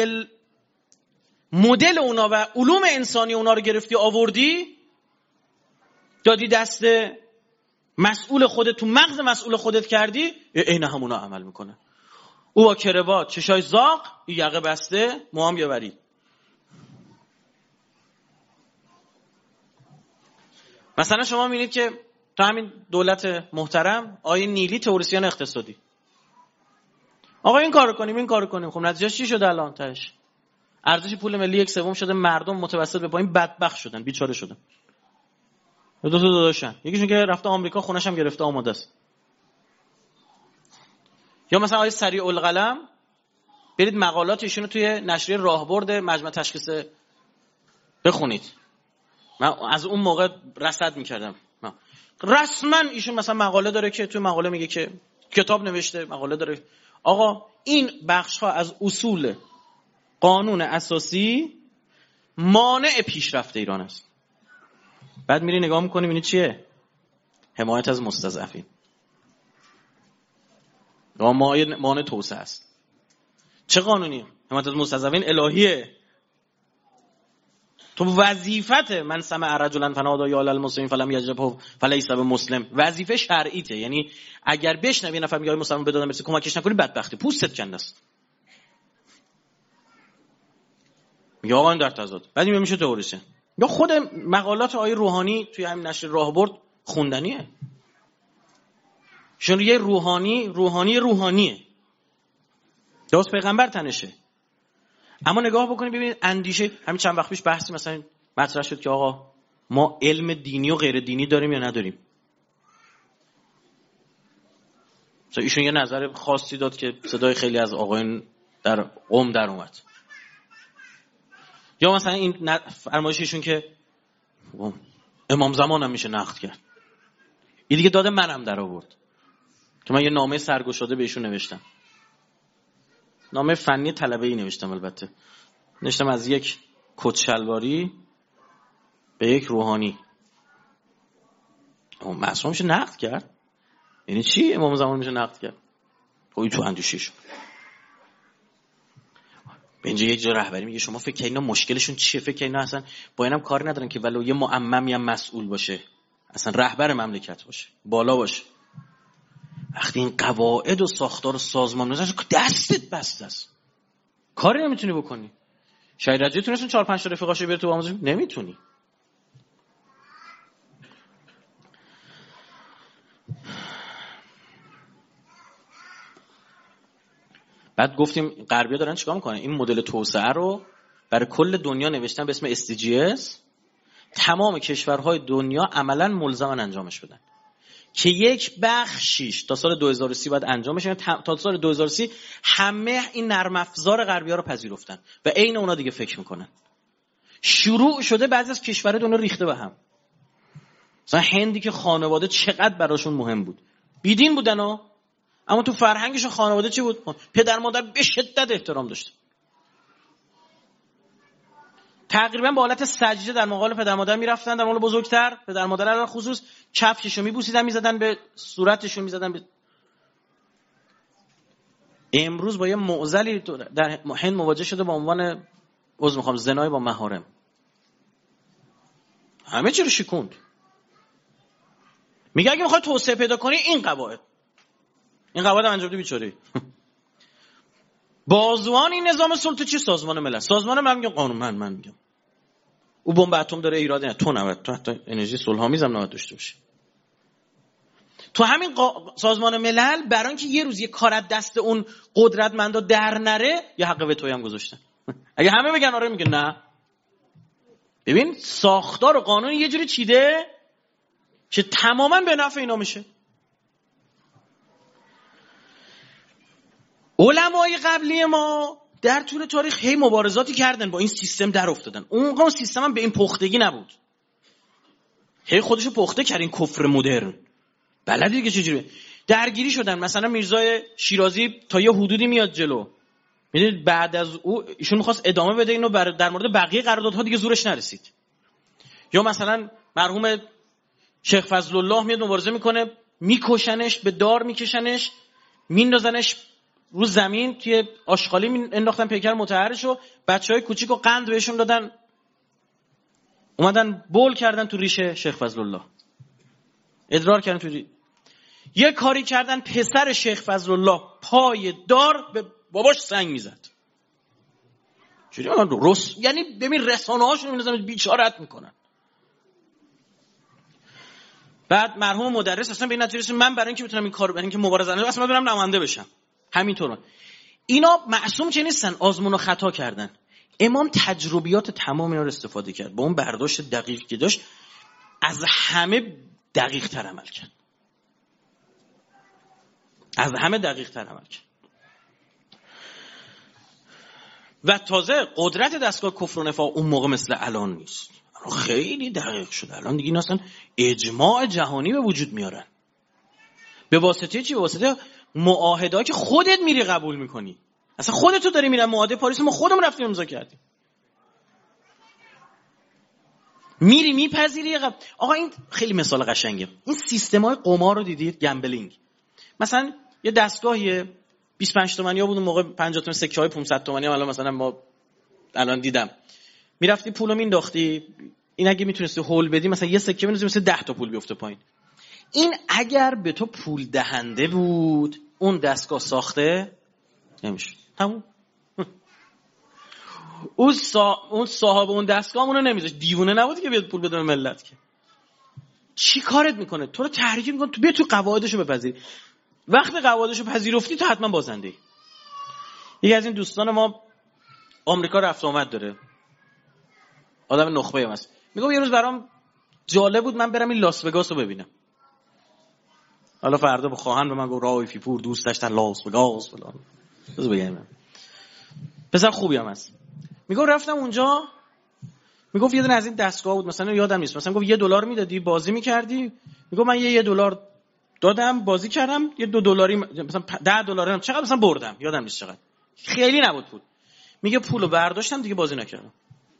مدل اونا و علوم انسانی اونا رو گرفتی آوردی، دادی دست مسئول خودت، تو مغز مسئول خودت کردی، عین همونا عمل میکنه. او با کروات، چشای زاغ، یقه بسته، موام یابری. مثلا شما میبینید که تو همین دولت محترم آیه نیلی تئوریسین اقتصادی، آقا این کارو کنیم، خب نتیجهش چی شده الان تاش؟ ارزش پول ملی 1/3 شده، مردم متوسط به پایین بدبخت شدن، بیچاره شدن. دو تا داداشن، یکیشون که رفته آمریکا خونش هم گرفته آماده است. یا مثلا آیه سریع القلم، برید مقالات ایشونو توی نشریه راهبرد مجمع تشخیص بخونید. من از اون موقع رصد می‌کردم. رسما ایشون مثلا مقاله داره که توی مقاله میگه که کتاب نوشته، مقاله داره. آقا این بخش‌ها از اصول قانون اساسی مانع پیشرفت ایران است. بعد میری نگاه میکنی میبینی چیه؟ حمایت از مستضعفین. مانع توسعه است. چه قانونی؟ حمایت از مستضعفین الهیه. تو وظیفت من سمع رجلا فنادى یا المسلمین فلم یجبه فلیس بمسلم، وظیفه شرعیته. یعنی اگر بشنوی نفر میگه مسلمان بدادن برسه کمکش نکنی بدبختی، پوستت کنده است. میگه آقا این در تضاد. بعد میشه تئوریسین. یا خود مقالات آیه روحانی توی همین نشر راهبرد خوندنیه. چون یه روحانیه. درست پیغمبر تنشه. اما نگاه بکنید ببینید اندیشه، همین چند وقت پیش بحثی مثلا مطرح شد که آقا ما علم دینی و غیر دینی داریم یا نداریم. مثلا ایشون یه نظر خاصی داد که صدای خیلی از آقایون در قم در اومد. یا مثلا این فرمایش ایشون که امام زمان هم میشه نقد کرد. این دیگه داده منم در آورد که من یه نامه سرگشاده به ایشون نوشتم. نامه فنی طلبه‌ای نوشتم، البته نوشتم از یک کت شلواری به یک روحانی. معصوم میشه نقد کرد؟ یعنی چی امام زمان میشه نقد کرد؟ اوی تو اندیشه‌شون. اینجا یک جا رهبری میگه شما فکر اینا مشکلشون چیه؟ فکر اینا اصلا با اینم کاری ندارن که ولو یه معممی هم مسئول باشه، اصلا رهبر مملکت باشه، بالا باشه. وقتی این قواعد و ساختار و سازمان نظرش دستت بسته است، کاری نمیتونی بکنی. شاید رجایی تونستون 4-5 تا رفیقاشو بیاره تو آموزش، نمیتونی. بعد گفتیم غربی‌ها دارن چیکار میکنن؟ این مدل توسعه رو برای کل دنیا نوشتن به اسم SDGs. تمام کشورهای دنیا عملاً ملزمن انجامش بدن. که یک بخشیش تا سال 2030 باید انجام بشه. تا سال 2030 همه این نرم افزار غربی‌ها رو پذیرفتن و عین اونا دیگه فکر میکنن. شروع شده بعضی از کشورها دنیا ریخته به هم. مثلا هندی که خانواده چقدر براشون مهم بود، بیدین بودن اما تو فرهنگشون خانواده چی بود؟ پدر مادر به شدت احترام داشت. تقریبا با حالت سجده در مقابل پدر مادر میرفتن، در مقابل بزرگتر پدر مادر علاوه خصوص کفششو میبوسیدن، میزدن به صورتشون، میزدن به. امروز با یه معضلی در هند مواجه شده با عنوان زنای با محارم. همه چی رو شکوند. میگه اگه میخوای توسعه پیدا کنی این قواعد انجام بدی بیچاره. بازوان این نظام سلطه چی؟ سازمان ملل. سازمان ملل میگه قانون، من میگم او بمب اتم داره ایراد نه، تو نباید، تو حتی انرژی صلح‌آمیز هم نباید داشته باشی. تو همین سازمان ملل برای اینکه یه روز یه کار از دست اون قدرتمندا در نره یه حق وتویی هم گذاشتن. اگه همه بگن آره میگه نه. ببین ساختار قانون یه جوری چیده که تماما به نفع اینا میشه. علمای قبلی ما در طول تاریخ هی مبارزاتی کردن با این سیستم در افتادن. اون سیستم هم به این پختگی نبود. هی خودشو پخته کرد این کفر مدرن. بلدی دیگه چجوری درگیری شدن. مثلا میرزای شیرازی تا یه حدودی میاد جلو. میدونید بعد از او ایشون می‌خواست ادامه بده اینو در مورد بقیه قراردادها دیگه زورش نرسید. یا مثلا مرحوم شیخ فضل الله میاد مبارزه میکنه، میکشنش، به دار میکشنش، میندازنش رو زمین، توی آشغالی انداختن پیکر مطهرشو، بچهای کوچیکو قند بهشون دادن، اومدن بول کردن تو ریشه شیخ فضل الله، ادرار کردن تو یه کاری کردن پسر شیخ فضل الله پای دار به باباش سنگ میزد. چجوری یعنی ببین رسانه هاشون میندازن بیچاره‌ات میکنن. بعد مرحوم مدرس اصلا به این نتیجه رسید من برای اینکه بتونم این کارو، برای اینکه مبارزه کنم اصلا برم نماینده بشم. همینطور اینا معصوم که نیستن، آزمون و خطا کردن. امام تجربیات تمام اینا رو استفاده کرد، با اون برداشت دقیقی که داشت از همه دقیق تر عمل کرد. و تازه قدرت دستگاه کفر و نفاق اون موقع مثل الان نیست، خیلی دقیق شده. الان دیگه اصلا اجماع جهانی به وجود میارن. به واسطه چی؟ به واسطه معاهده‌ای که خودت میری قبول میکنی. اصلا خودت تو داری میری معاهده پاریس ما خودمون رفتیم امضا کردیم. میری میپذیری. آقا این خیلی مثال قشنگه. این سیستم‌های قمار رو دیدید؟ گمبلینگ. مثلا یه دستگاهی 25 تومانی بود اون موقع، 50 تومانی سکه‌های 500 تومانی هم الان مثلا ما الان دیدم. میرفتی پولو مینداختی، این اگه میتونستی هول بدی مثلا یه سکه بنویسی مثلا 10 تا پول بیفته پایین. این اگر به تو پول دهنده بود اون دستگاه ساخته نمیشه. تموم. اون صاحب اون دستگاه اونو نمیذاش. دیوونه نبودی که بیاد پول بده به ملت که. چی کارت میکنه؟ تو رو تحریک میکنه تو بیا تو قواعدشو بپذیری. وقتی قواعدشو پذیرفتی تو حتما بازنده. یکی از این دوستان ما آمریکا رفت آمد داره، آدم نخبه‌ای هست. میگم یه روز برام جالب بود من برم این لاس وگاس رو ببینم. حالا فردا با خواهن به من گفت رایفی پور دوست داشتن لاس وگاس فلان. بذار بگم پسر خوبی هم هست. میگم رفتم اونجا، میگفت یه دونه از این دستگاه بود مثلا یادم نیست، مثلا گفت $1 میدادی بازی میکردی. میگم من یه $1 دادم بازی کردم، یه $2 مثلا $10 چقدر مثلا بردم یادم نیست چقدر، خیلی نبود پول. میگه پولو برداشتم دیگه بازی نکردم،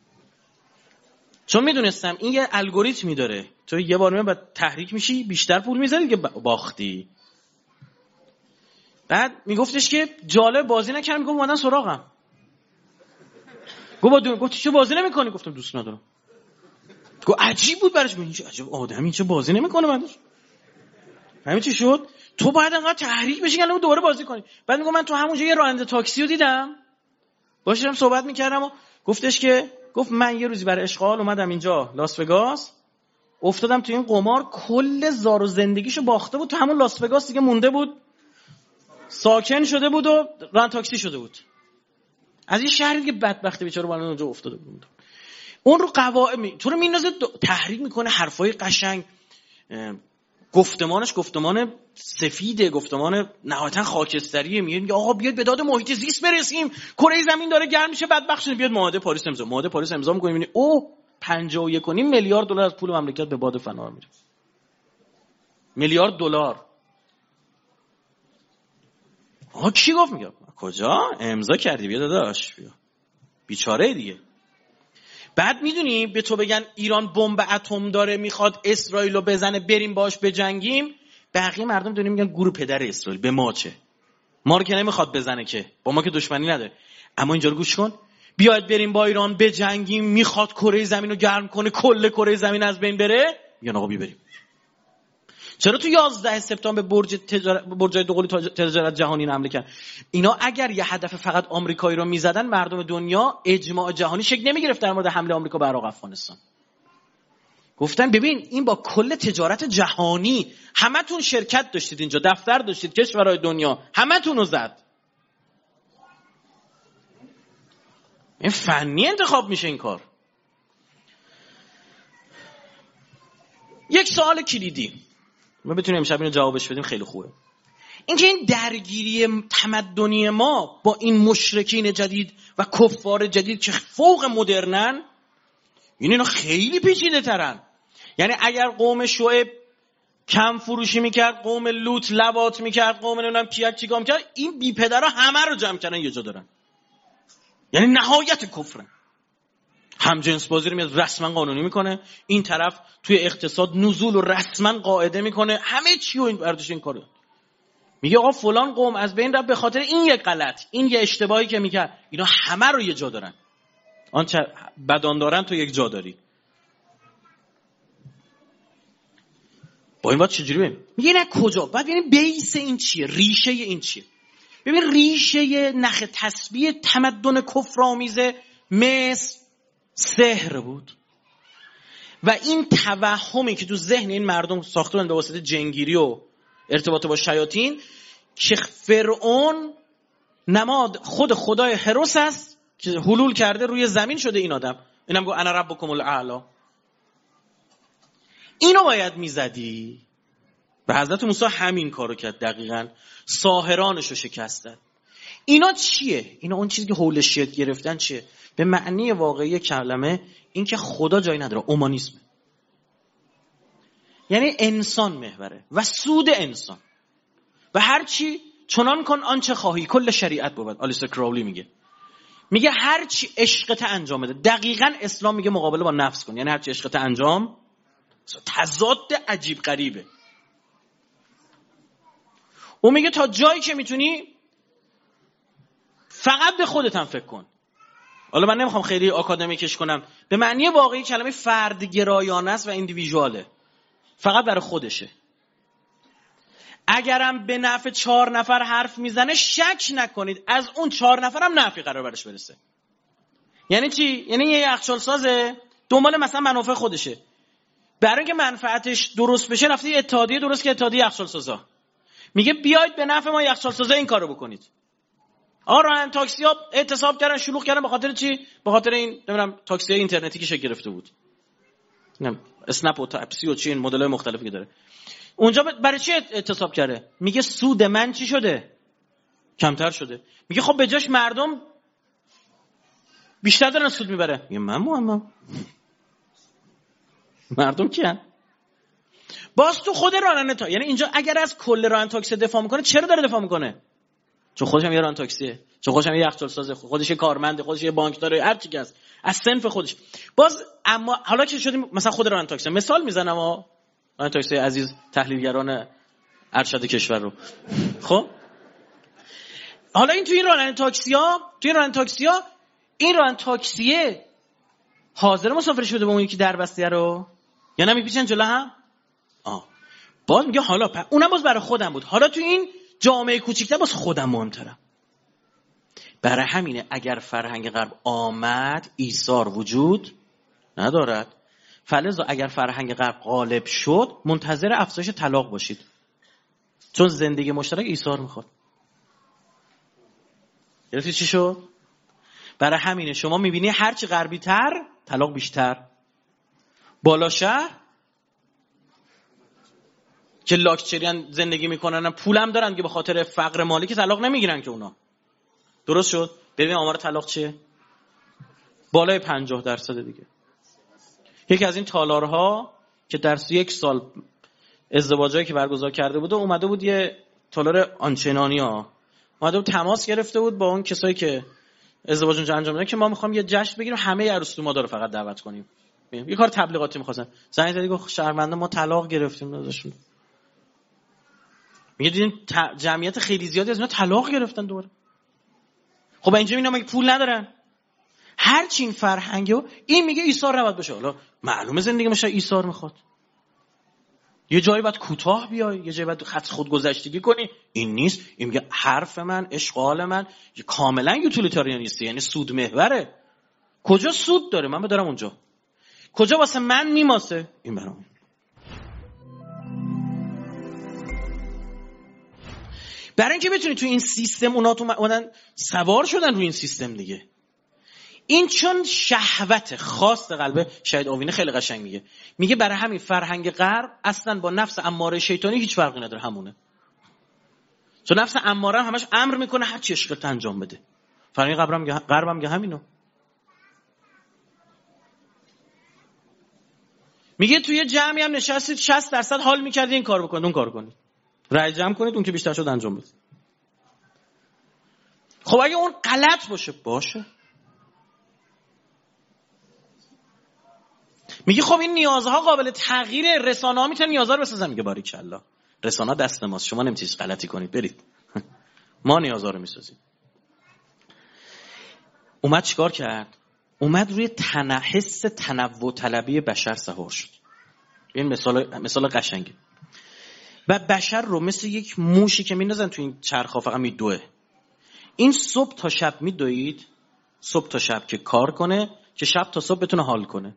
چون میدونستم این یه الگوریتمی داره، تو یه بار میاد بعد تحریک میشی بیشتر پول میذاری دیگه باختی. بعد میگفتش که جالب بازی نکردم. میگم اومدن سراغم، گفت چه بازی نمیکنی؟ گفتم دوست ندارم. گفت عجیب بود براش، میگه عجب آدمی چه بازی نمیکنه بعدش. همین چی شد؟ تو باید انقدر تحریک بشی که دوباره بازی کنی. بعد میگم من تو همونجا یه راننده تاکسی رو دیدم، باشم صحبت میکردم و گفت من یه روزی برای اشغال اومدم اینجا لاس وگاس، افتادم تو این قمار، کل زار و زندگیشو باخته بود، تو همون لاس وگاس دیگه مونده بود، ساکن شده بود و ران تاکسی شده بود. از این شهری که بدبخت بیچاره بالون اونجا افتاده بود. اون رو قواعد تو رو میندازه تحریک میکنه، حرفای قشنگ گفتمانش گفتمان سفیده، گفتمان نهایتا خاکستریه. میگه آقا بیاد به داد محیط زیست برسیم، کره زمین داره گرم میشه، بدبخت شدیم، بیاد معاهده پاریس امضا میکنیم. میبینی او 51.5 میلیارد دلار از پول مملکت به باد فنا میره. میلیارد دلار. آقا کی گفت؟ میگه کجا امضا کردی؟ بیا داداش بیا. بیچاره دیگه. بعد میدونی به تو بگن ایران بمب اتم داره میخواد اسرائیل رو بزنه بریم باش بجنگیم، بقیه مردم دارن میگن گور پدر اسرائیل، به ما چه؟ ما رو که نمیخواد بزنه که، با ما که دشمنی نداره. اما اینجا رو گوش کن، بیاید بریم با ایران بجنگیم، میخواد کره زمین رو گرم کنه، کل کره زمین از بین بره، میگن آقا بریم. چرا تو 11 سپتامبر برج دوقلو تجارت جهانی حمله کرد؟ اینا اگر یه هدف فقط آمریکایی رو میزدن، مردم دنیا اجماع جهانی شکل نمیگرفت در مورد حمله آمریکا به عراق افغانستان. گفتن ببین این با کل تجارت جهانی، همتون شرکت داشتید اینجا، دفتر داشتید، کشورهای دنیا، همتون رو زد. این فنی انتخاب میشه این کار. یک سوال کلیدی ما بتونیم امشب اینو جوابش بدیم خیلی خوبه. اینکه این درگیری تمدنی ما با این مشرکین جدید و کفار جدید که فوق مدرنن، اینا خیلی پیچیده ترن. یعنی اگر قوم شعیب کم فروشی میکرد، قوم لوط لواط میکرد، قوم نمیدونم کیک چیکار میکرد، این بی پدرها همه رو جمع کردن یه جا دارن. یعنی نهایت کفرن. هم جنس بازی رو میاد رسما قانونی میکنه، این طرف توی اقتصاد نزول رو رسما قاعده میکنه، همه چی رو این برداشت این کارو. میگه آقا فلان قوم از بین رفت به خاطر این یک غلط، این یه اشتباهی که میکرد. اینا همه رو یه جا دارن. آنچه بدان دارن تو یک جا داری. با این وقت چجوری ببین؟ میگه نه کجا؟ بعد ببین بیس این چیه؟ ریشه این چیه؟ ببین ریشه نخ تسبیح تمدن کفرآمیز مصر سحر بود. و این توهمی که تو ذهن این مردم ساخته بودن به واسطه جنگیری و ارتباط با شیاطین که فرعون نماد خود خدای هروس است که حلول کرده روی زمین شده این آدم. اینم گفت انا ربکم الاعلی. اینو باید میزدی. و حضرت موسی همین کارو کرد دقیقاً. ساحرانشو شکستن. اینا چیه؟ اینا اون چیزی که حول شیعه گرفتن چیه؟ به معنی واقعی کلمه این که خدا جایی نداره، اومانیسم. یعنی انسان محوره و سود انسان و هر چی چنان کن آنچه خواهی، کل شریعت بود. آلیستر کراولی میگه هر چی عشقت انجام بده. دقیقاً اسلام میگه مقابله با نفس کن. یعنی هر چی عشقت انجام، تضاد عجیب غریبه. اون میگه تا جایی که میتونی فقط به خودت هم فکر کن. حالا من نمیخوام خیلی آکادمیکش کنم، به معنی واقعی کلمه فردگرایانه است و ایندیویژواله، فقط برای خودشه. اگرم به نفع 4 نفر حرف میزنه شک نکنید از اون 4 نفر هم نفعی قرار برش برسه. یعنی چی؟ یعنی یه یخچال سازه دنبال مثلا منافع خودشه، برای اینکه منفعتش درست بشه رفته یه اتحادیه درست که اتحادیه یخچال سازا میگه بیاید به نفع ما یخچال سازا این کارو بکنید. راننده تاکسی ها اعتصاب کردن، شلوغ کردن. به خاطر چی؟ به خاطر این نمیدونم تاکسی های اینترنتی که شکل گرفته بود، اسنپ و تپسی و چی این مدل های مختلفی که داره. اونجا برای چی اعتصاب کرده؟ میگه سود من چی شده؟ کمتر شده. میگه خب به جاش مردم بیشتر دارن سود میبره. میگه من مردم کیان؟ باز تو خود راننده یعنی اینجا اگر از کل راننده تاکسی دفاع میکنه، چرا داره دفاع میکنه؟ چون خودش هم یه راننده تاکسیه، چون خودش هم یه یخچال سازه، خودش یه کارمنده، خودش یه بانکداره، هر چی که از صنف خودش. باز اما حالا که شدیم مثلا خود راننده تاکسی مثال میزنم، راننده تاکسی عزیز تحلیلگران ارشد کشور رو. خب حالا این توی این راننده تاکسی‌ها این راننده تاکسیه حاضر مسافر شده با اون یکی در بسته رو یا نمیپیچن جلو هم؟ باز میگه حالا اونم باز برای خودم بود، حالا تو این جامعه کوچیک‌تر باز خودم مهم‌ترم. برای همینه اگر فرهنگ غرب آمد ایثار وجود ندارد. فلذا اگر فرهنگ غرب غالب شد منتظر افزایش طلاق باشید، چون زندگی مشترک ایثار میخواد. گرفتی چی شد؟ برای همینه شما میبینی هرچی غربی تر طلاق بیشتر، بالا شهر که لاکچریان زندگی میکنن پولم دارن که به خاطر فقر مالی که طلاق نمیگیرن که اونا. درست شد؟ ببین آمار طلاق چیه؟ بالای 50% دیگه. یکی از این تالارها که در 1 سال ازدواجایی که برگزار کرده بود اومده بود یه تالار آنچنانیا اومده بود تماس گرفته بود با اون کسایی که ازدواج اونجا انجام دادن که ما میخوام یه جشن بگیریم همه عروس‌دومادا رو فقط دعوت کنیم. یه کار تبلیغاتی می‌خواستن. زنگ زدی گفت شهروندا ما طلاق گرفتیم داداشون. میگه دیدین جمعیت خیلی زیادی از اینا طلاق گرفتن دوباره. خب اینجا اینا مگه پول ندارن؟ هر چین فرهنگو این میگه ایثار نباید بشه. حالا معلومه زندگی مشه ایثار میخواد. یه جایی باید کوتاه بیای، یه جایی باید خط خودگذشتگی کنی. این نیست. این میگه حرف من، اشغال من کاملا یوتیلیتاریانیستی، یعنی سود محوره. کجا سود داره؟ من بدارم اونجا. کجا واسه من میماسه؟ این برام. برای اینکه بتونی تو این سیستم اونا تو اومدن سوار شدن روی این سیستم دیگه. این چون شهوت خاص قلبه. شاید آوینه خیلی قشنگ میگه برای همین فرهنگ غرب اصلا با نفس اماره شیطانی هیچ فرقی نداره، همونه. چون نفس اماره همش امر میکنه هر چی عشقت انجام بده. فرهنگ غرب هم میگه همینو. میگه توی جمعی هم نشستید 60% حال میکردید این کار بکنید اون کار کنید. رای جمع کنید اون که بیشتر شد انجام بدید. خب اگه اون غلط باشه. میگه خب این نیازها قابل تغییر، رسانه‌ها میتونن نیازها رو بسازن. میگه باریکالله رسانه‌ها دست ماست، شما نمیتونید غلطی کنید، برید ما نیازها رو میسازیم. اومد چیکار کرد؟ اومد روی حس تنوع طلبی بشر سوار شد. این مثال قشنگه. و بشر رو مثل یک موشی که میندازن تو این چرخ فقط میدوه. این صبح تا شب میدوید، صبح تا شب که کار کنه که شب تا صبح بتونه حال کنه.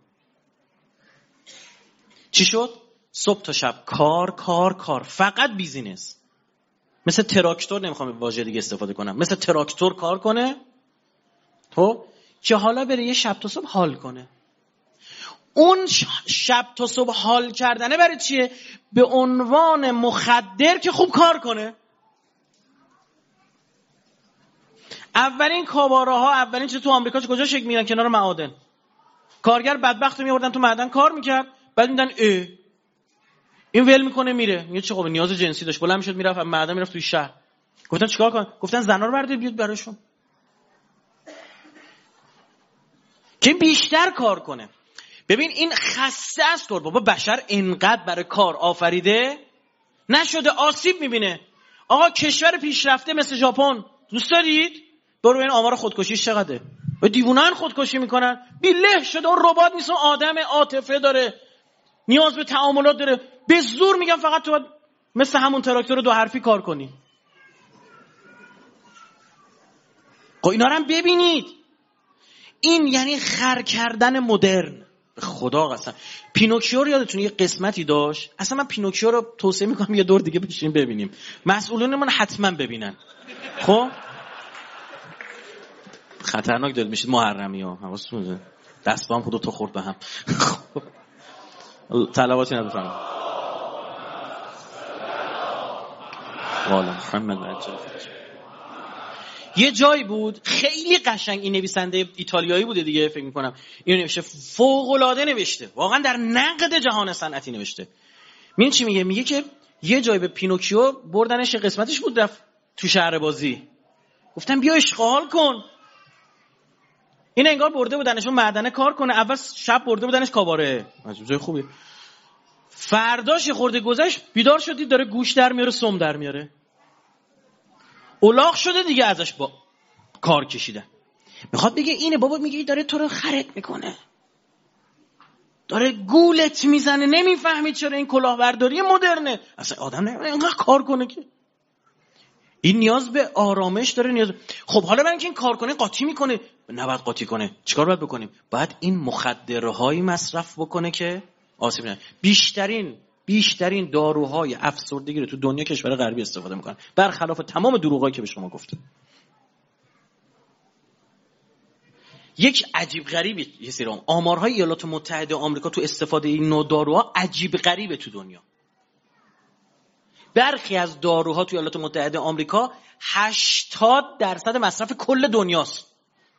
چی شد؟ صبح تا شب کار، فقط بیزینس. مثل تراکتور، نمیخوام واژه دیگه استفاده کنم، مثل تراکتور کار کنه تو که حالا بره یه شب تا صبح حال کنه. اون شب تا صبح حال کردنه برای چیه؟ به عنوان مخدر که خوب کار کنه. اولین کاباراها، اولین چیز تو آمریکا کجا شکل میگیرن؟ کنار معادن. کارگر بدبخت رو میوردن تو معدن کار میکرد، بعد میدن این ول میکنه میره. میگه چه خب نیاز جنسی داشت، بلند میشد میرفت معدن میرفت توی شهر. گفتن چیکار کن؟ گفتن زنا رو بردارید بیاد براشون که بیشتر کار کنه. ببین این خسته است بابا. بشر اینقدر برای کار آفریده نشده، آسیب میبینه. آقا کشور پیشرفته مثل ژاپن دوست دارید؟ برو این آمار خودکشیش چقدره. دیوونه‌ان خودکشی میکنن. بیله شده. اون ربات نیست، اون آدم عاطفه داره، نیاز به تعاملات داره. به زور میگم فقط تو باید مثل همون تراکتور 2 حرفی کار کنی. خب اینا رو هم ببینید. این یعنی خر کردن مدرن. خدا قسم. پینوکیو رو یادتونه یه قسمتی داشت؟ اصلا من پینوکیو رو توصیه میکنم یه دور دیگه بشین ببینیم. مسئولینمون حتما ببینن. خب خطرناک دل میشید محرمی ها. حواستون دستام خود تو خورد به هم. خب طلباتی ندارم. والا محمد عجب. یه جایی بود خیلی قشنگ، این نویسنده ایتالیایی بوده دیگه فکر میکنم، اینو نوشته، فوق العاده نوشته، واقعا در نقد جهان صنعتی نوشته. میگه چی میگه؟ میگه که یه جایی به پینوکیو بردنش، قسمتش بود رفت تو شهر بازی، گفتن بیا اشغال کن. این انگار برده بودنش اون معدنه کار کنه، اول شب برده بودنش کاباره، جای خوبی. فرداش خورده گذشت بیدار شدید داره گوش در میاره، سم در میاره، الاغ شده دیگه ازش با کار کشیدن. میخواد بگه اینه بابا، میگه داره تو رو خرت میکنه، داره گولت میزنه، نمیفهمید چرا این کلاهبرداری مدرنه. اصلا آدم نمیره اینقدر کار کنه که این نیاز به آرامش داره، نیاز. خب حالا برای اینکه این کار کنه قاطی میکنه، نباید قاطی کنه. چیکار باید بکنیم؟ باید این مخدرهایی مصرف بکنه که آسیب نزنه. بیشترین داروهای افسردگی رو تو دنیا کشور غربی استفاده میکنن، برخلاف تمام دروغایی که به شما گفتم. یک عجیب غریبی یه سری آمارهای ایالات متحده آمریکا تو استفاده این نوع داروها عجیب غریبه تو دنیا. برخی از داروها توی ایالات متحده آمریکا 80% مصرف کل دنیاست.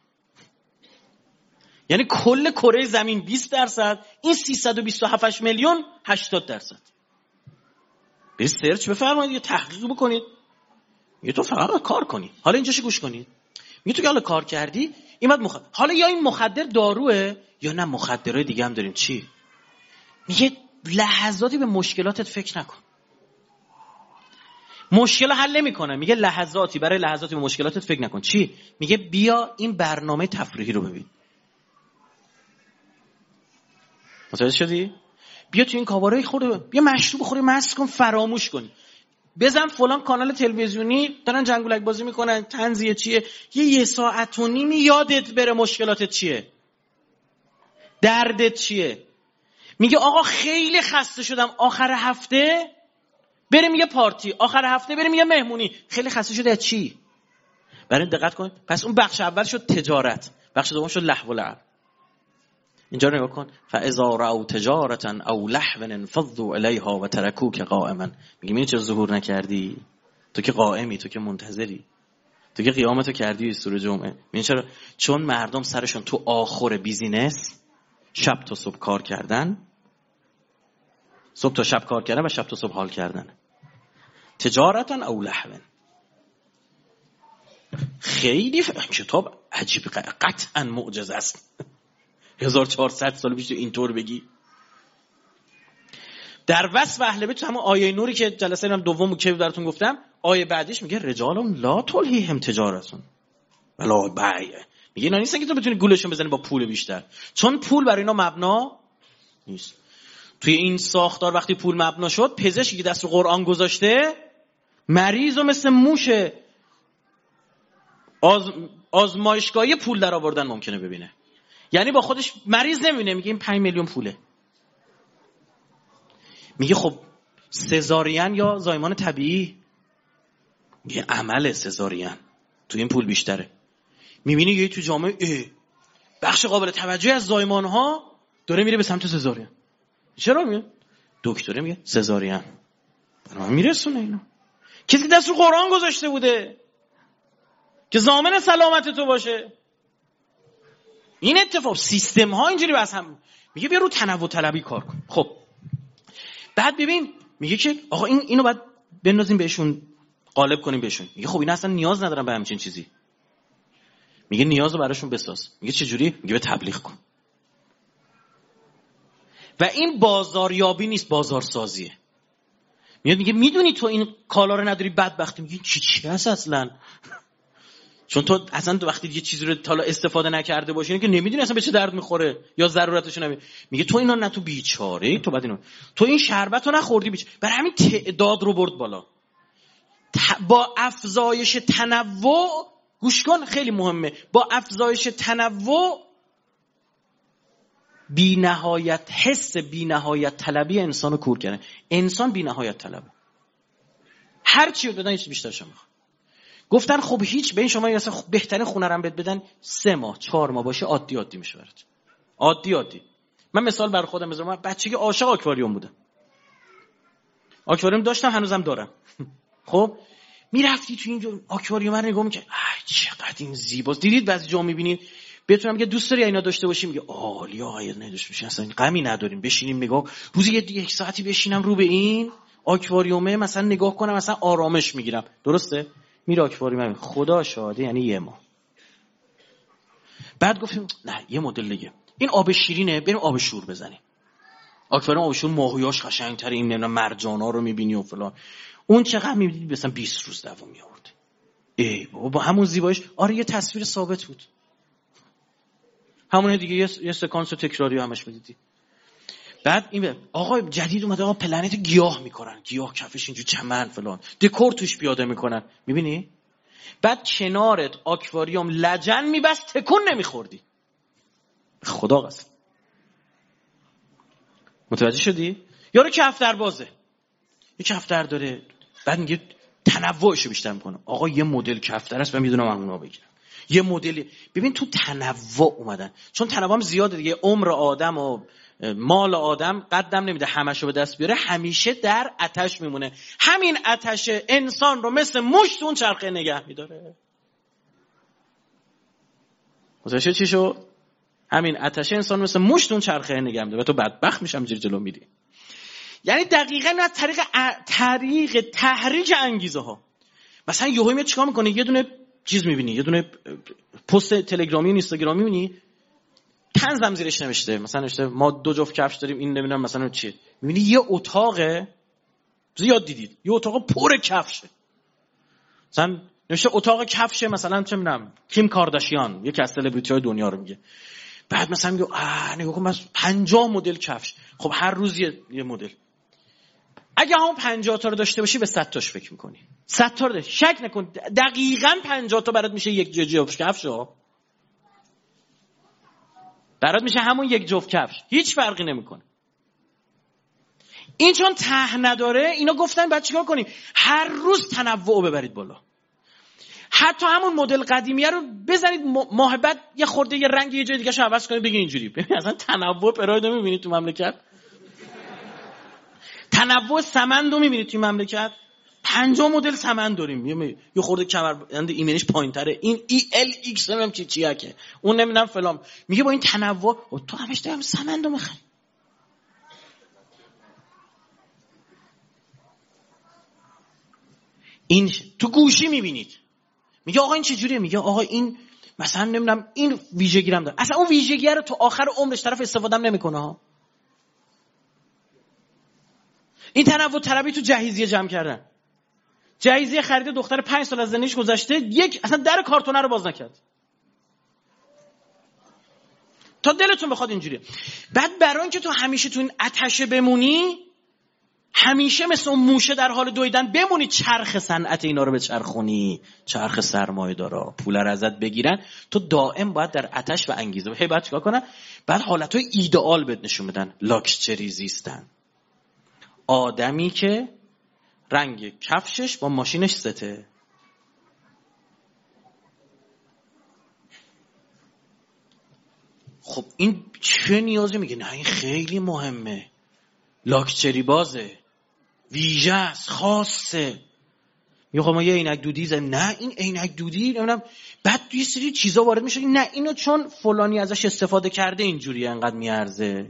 یعنی کل کره زمین 20%، این 327 میلیون 80%. برید سرچ بفرمایید، یه تحقیق بکنید، یه تو فقط کار کنی. حالا اینجاشو گوش کنید. میگه تو که حالا کار کردی این بعد حالا یا این مخدر داروه یا نه مخدرهای دیگه هم داریم. چی؟ میگه لحظاتی به مشکلاتت فکر نکن. مشکل حل نمیکنه. میگه لحظاتی برای لحظاتی به مشکلاتت فکر نکن. چی؟ میگه بیا این برنامه تفریحی رو ببین. متوجه شدی؟ بیا تو این کاباره خورده، بیا مشروب بخوری، مست کن، فراموش کنی. بزن فلان کانال تلویزیونی دارن جنگولک بازی میکنن، طنزیه چیه، یه ساعت و نیم یادت بره مشکلاتت چیه، دردت چیه. میگه آقا خیلی خسته شدم، آخر هفته بریم یه پارتی، آخر هفته بریم یه مهمونی. خیلی خسته شده از چی؟ برای دقت کن. پس اون بخش اول شد تجارت، بخش دوم شد لهو و لعب. اینجا رو نگاه کن. فاذا رأوا تجارة او لهوا انفضوا الیها و ترکوک قائما. میگه چرا ظهور نکردی؟ تو که قائمی، تو که منتظری، تو که قیامتو کردی سور جمعه. میگه چرا؟ چون مردم سرشون تو آخر بیزینس، شب تا صبح کار کردن، صبح تا شب کار کردن و شب تا صبح حال کردن. تجارتا او لهوا. خیلی کتاب عجیب، قطعا معجزه است. 1400 سال پیش اینطور بگی. در وصف اهل بیت همون آیه نوری که جلسه دوم که براتون گفتم، آیه بعدیش میگه رجال لا تلهیهم تجارتون ولا بیع. میگه اینا نیستن که تو بتونی گولشون بزنی با پول بیشتر، چون پول برای اینا مبنا نیست. توی این ساختار وقتی پول مبنا شد، پزشکی که دست رو قرآن گذاشته مریض و مثل موش آزمایشگاهی پول در آوردن ممکنه ببینه. یعنی با خودش مریض نمیبینه، میگه این 5 میلیون پوله. میگه خب سزارین یا زایمان طبیعی؟ میگه عمل سزارین تو این پول بیشتره. میبینی یه تو جامعه بخش قابل توجهی از زایمان ها داره میره به سمت سزارین. چرا میگه؟ دکتره میگه سزارین برام میرسونه اینا. کسی که دست رو قرآن گذاشته بوده که ضامن سلامت تو باشه. این اتفاق سیستم ها اینجوری بس هم میگه بیا رو تنوع طلبی کار کن. خب بعد ببین میگه که آقا اینو بعد بندازیم بهشون، قالب کنیم بهشون. میگه خب اینا اصلا نیاز ندارن به همچین چیزی. میگه نیازو براشون بساز. میگه چه جوری؟ میگه به تبلیغ کن. و این بازاریابی نیست، بازارسازیه. میگه میدونی تو این کالا رو نداری بدبختی. میگه چی هست اصلا؟ چون تو اصلا وقتی یه چیزی رو تا حالا استفاده نکرده باشی که نمیدونی اصلا به چه درد میخوره یا ضرورتش نمیدونی. میگه تو اینا نه، تو بیچاره، تو بعد اینو تو این شربت رو نخوردی بیچاره. برای همین تعداد رو برد بالا. با افزایش تنوع، گوش کن خیلی مهمه، با افزایش تنوع بی نهایت حس بی نهایت طلبی انسانو کور کنه. انسان بی نهایت طلبه، هر چی رو بدن یه چیز بیشترش میخواد. گفتن خب هیچ، به این شما اصلا بهترین خونه رو بدن 3 ماه 4 ماه باشه عادی میشه برات. عادی. من مثال بر خودم بزنم. من بچگی عاشق آکواریوم بودم. آکواریوم داشتم، هنوزم دارم. خب میرفتی تو این آکواریوم رو نگاه می‌کردی، چقدر این زیباست. دیدید بعضی جا می‌بینید بهتون میگه دوست داری اینا داشته باشیم، میگه عالی، آید نداشته باشین اصلا غمی نداریم، بشینیم نگاه، روزی یک ساعتی بشینم رو به این آکواریومه مثلا نگاه کنم، مثلا آرامش میگیرم. درسته؟ میره آکواریوم، خدا شاهده، یعنی 1 ماه. بعد گفتیم نه یه مدل دیگه، این آب شیرینه، بریم آب شور بزنیم. آکواریوم آب شور ماهیاش قشنگ‌تره، این نمیدونم مرجانا رو میبینی و فلان. اون چقدر میبینی مثلا 20 روز دوام میآورد. ای بابا با همون زیباییش، آره یه تصویر ثابت بود. همونه دیگه، یه سکانس تکراری همش میدیدی. بعد این آقا جدید اومده، آقا پلنت گیاه میکنن، گیاه کفش اینجوری چمن فلان، دکور توش پیاده میکنن، میبینی؟ بعد کنارت آکواریوم لجن میبست، تکون نمیخوردی. خدا قسم. متوجه شدی؟ یارو کفتر بازه، یه کفتر داره، بعد میگه تنوعشو بیشتر میکنه. آقا یه مدل کفتر است، من میدونم اونها بگیرم. یه مدل، ببین تو تنوع اومدن، چون تنوع هم زیاده دیگه، عمر آدم و مال آدم قدم نمیده همشو به دست بیاره، همیشه در آتش میمونه. همین آتش انسان رو مثل مشت اون چرخه نگه میداره. متوجه چی شد؟ همین آتش انسان مثل مشت اون چرخه نگه میداره و تو بدبخت میشم اینجوری جلو میری. یعنی دقیقاً از طریق تحریک انگیزه ها. مثلا یهو میاد چیکار میکنه؟ یه دونه چیز میبینی، یه دونه پست تلگرامی و اینستاگرامی میبینی، طنزم زیرش نوشته، مثلا نوشته ما 2 جفت کفش داریم، این نمیدونم مثلا چیه. میبینی یه اتاقه، زیاد دیدید، یه اتاق پر کفشه، مثلا نوشته اتاق کفشه مثلا چه میدونم کیم کارداشیان، یکی از سلبریتی‌های دنیا رو میگه. بعد مثلا میگه نگاه کن مثلا 50 مدل کفش. خب هر روز یه مدل. اگه همون 50 تا رو داشته باشی به 100 تاش فکر میکنی. 100 تا رو شک نکن، دقیقاً 50 تا برات میشه یک جفت کفش. برات میشه همون یک جفت کفش، هیچ فرقی نمیکنه. این چون ته نداره، اینا گفتن بعد چیکار کنیم؟ هر روز تنوع ببرید بالا. حتی همون مدل قدیمیه رو بزنید ماه بعد یه خورده یه رنگ یه جای دیگه شو عوض کنید، بگین اینجوری. ببین اصلا تنوع پراید رو میبینید تو مملکت؟ تنوع سمند رو میبینید تو مملکت؟ 50 مدل سمند داریم، یه خورده کمربند ایمنیش پایینتره، این ELX نمیدونم چیه که اون نمیدونم فلان. میگه با این تنوع تو همش دارم سمند رو میخری. این تو گوشی میبینید، میگه آقا این چجوریه؟ میگه آقا این مثلا نمیدونم این ویژگی هم داره، اصلا اون ویژگی رو تو آخر عمرش طرف استفاده هم نمیکنه ها. این تنوع طلبی تو جهیزیه جمع کردن. جهیزیه خرید دختر 5 سال از زندگیش گذشته، یک اصلا در کارتونه رو باز نکرد تا دلتون بخواد اینجوریه. بعد برای اینکه تو همیشه تو این آتش بمونی، همیشه مثل اون موشه در حال دویدن بمونی، چرخ صنعت اینا رو بچرخونی، چرخ سرمایه دارا پول رو ازت بگیرن، تو دائم باید در آتش و انگیزه. هی بعد چیکار کنن؟ بعد حالتهای ایدئال بهت نشون بدن. لاکچری زیستن. آدمی که رنگ کفشش با ماشینش سته. خب این چه نیازی؟ میگه نه این خیلی مهمه، لاکچری بازه، ویژه است، خاصه. میگه خب ما یه عینک دودی زدیم، نه این عینک دودی نمیدونم، بعد یه سری چیزا وارد میشه، نه اینو چون فلانی ازش استفاده کرده اینجوریه انقدر میارزه.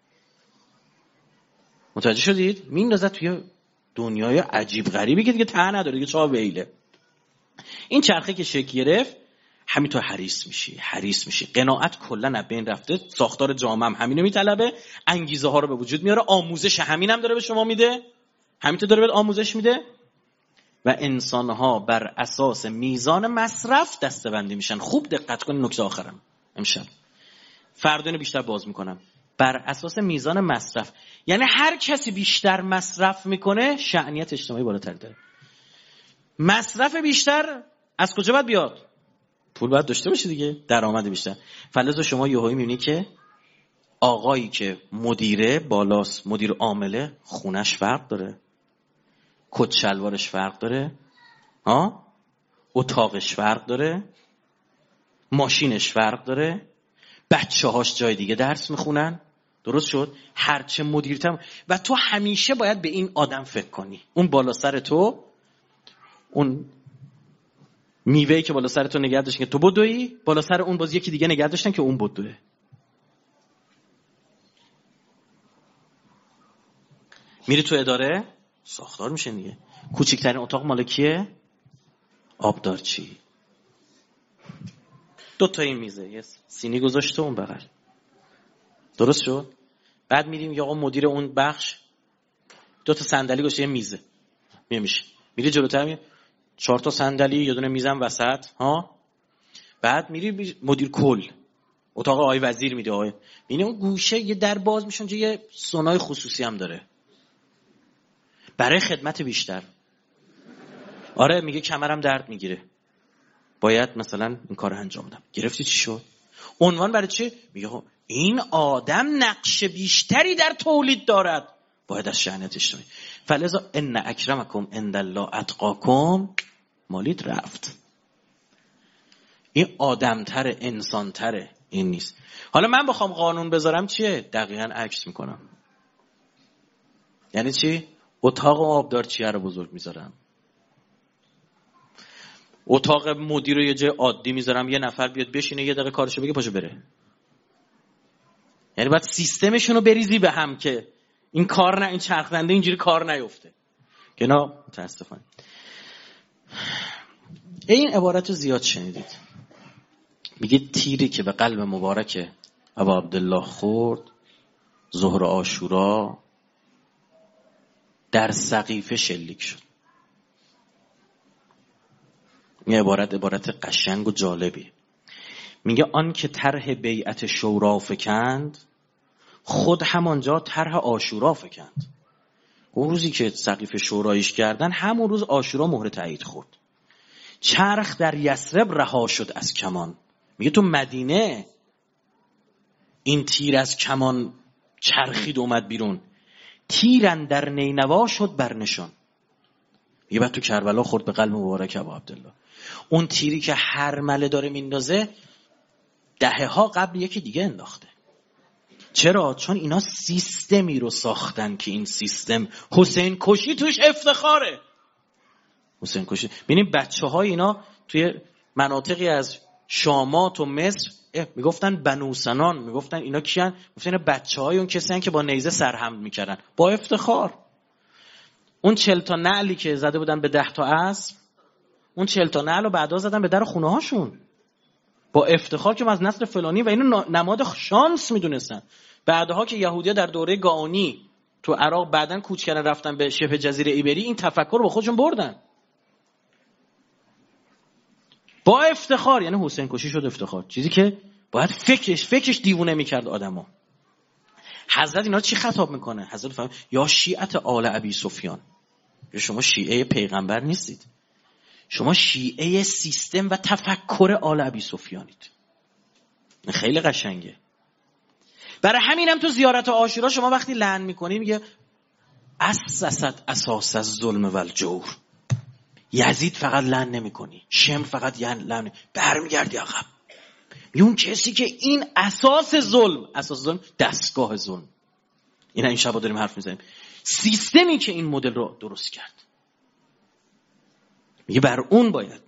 متوجه شدید؟ میندازه توی دنیای عجیب غریبی که دیگه ته نداره، دیگه چا ویله. این چرخه که شکل گرفت، همینطور حریص میشی. قناعت کلا از بین رفته. ساختار جامعه هم همینو میطلبه، انگیزه ها رو به وجود میاره، آموزش همینم داره به شما میده، همینطور داره به آموزش میده. و انسان ها بر اساس میزان مصرف دسته‌بندی میشن. خوب دقت کنید نکته آخرم امشب، فردا اینو بیشتر باز میکنم. بر اساس میزان مصرف، یعنی هر کسی بیشتر مصرف میکنه شأنیت اجتماعی بالاتر داره. مصرف بیشتر از کجا باید بیاد؟ پول باید داشته باشی دیگه، درآمد بیشتر. فلزا شما یهویی میبینی که آقایی که مدیره بالاست، مدیر عامله، خونش فرق داره، کت شلوارش فرق داره، اتاقش فرق داره، ماشینش فرق داره، بچه‌هاش جای دیگه درس میخونن. درست شد؟ هرچه مدیرتم. و تو همیشه باید به این آدم فکر کنی. اون بالا سر تو، اون میوه‌ای که بالا سر تو نگه داشتن که تو بدوی، بالا سر اون باز یکی دیگه نگه داشتن که اون بدوه. میری تو اداره، ساختار میشه دیگه. کوچکترین اتاق مال کیه؟ آبدارچی. 2 تا این میزه، یه سینی گذاشته اون بغل. درست شد؟ بعد میریم یا آقا مدیر اون بخش 2 تا صندلی گذاشته، یه میزه. میشه. میری جلوتر، میری 4 تا صندلی، یه دونه میزم وسط، بعد میری مدیر کل اتاق آقای وزیر میده. آقای میبینی اون گوشه یه در باز میشه، اونجا یه سونای خصوصی هم داره برای خدمت بیشتر. آره میگه کمرم درد میگیره، باید مثلا این کار انجام بدم. گرفتی چی شد؟ عنوان برای چی؟ میگه این آدم نقش بیشتری در تولید دارد، باید از شأنیت اجتماعی. فلذا ان اکرمکم عند الله اتقاکم، مالید رفت. این آدمتره، انسانتره. این نیست. حالا من بخوام قانون بذارم چیه؟ دقیقاً عکس میکنم. یعنی چی؟ اتاق آبدارچیه رو بزرگ میذارم، اتاق مدیر رو یه جای عادی میذارم، یه نفر بیاد بشینه یه دقیقه کارشو بگه پاشو بره. یعنی باید سیستمشون رو بریزی به هم که این کار این چرخنده اینجوری کار نیفته. که نه متاسفانه. این عبارت رو زیاد شنیدید. میگه تیری که به قلب مبارک ابا عبدالله خورد ظهر عاشورا در سقیفه شلیک شد. این عبارت قشنگ و جالبی. میگه آن که طرح بیعت شورا فکند خود همانجا طرح عاشورا فکند. اون روزی که سقیفه شورایش کردن همون روز عاشورا مهر تایید خورد. چرخ در یثرب رها شد از کمان. میگه تو مدینه این تیر از کمان چرخید اومد بیرون. تیرن در نینوا شد برنشان. میگه بعد تو کربلا خورد به قلب مبارک ابا عبدالله. اون تیری که هر مله داره میندازه دهه ها قبل یکی دیگه انداخته. چرا؟ چون اینا سیستمی رو ساختن که این سیستم حسین کشی توش افتخاره. حسین کشی ببینید بچه‌های اینا توی مناطقی از شامات و مصر میگفتن بنو سنان، میگفتن اینا کیان؟ گفتن اینا بچه‌های اون کسایی که با نیزه سرحمل میکردن با افتخار. اون 40 تا نعلی که زده بودن به 10 تا اسب، اون 40 تا نعل رو بعدا زدن به در خونه هاشون با افتخار که ما از نسل فلانی و اینو نماد شانس میدونستن. بعدها که یهودی‌ها در دوره گاونی تو عراق بعدن کوچ کردن رفتن به شبه جزیره ایبری، این تفکر رو با خودشون بردن با افتخار. یعنی حسین کشی شد افتخار، چیزی که باید فکرش دیوونه میکرد آدمو. حضرت اینا رو چی خطاب میکنه؟ حضرت فرمود یا شیعت آل ابی سفیان. شما شیعه پیغمبر نیستید، شما شیعه سیستم و تفکر آل ابی سفیانید. خیلی قشنگه. برای همینم تو زیارت عاشورا شما وقتی لعن میکنی میگه اسست اساس الظلم والجور. یزید فقط لعن نمیکنی، شمر فقط لعن، برمیگردی عقب. اون کسی که این اساس ظلم دستگاه ظلم. این شبا داریم حرف میزنیم، سیستمی که این مدل رو درست کرد. میگه بر اون باید.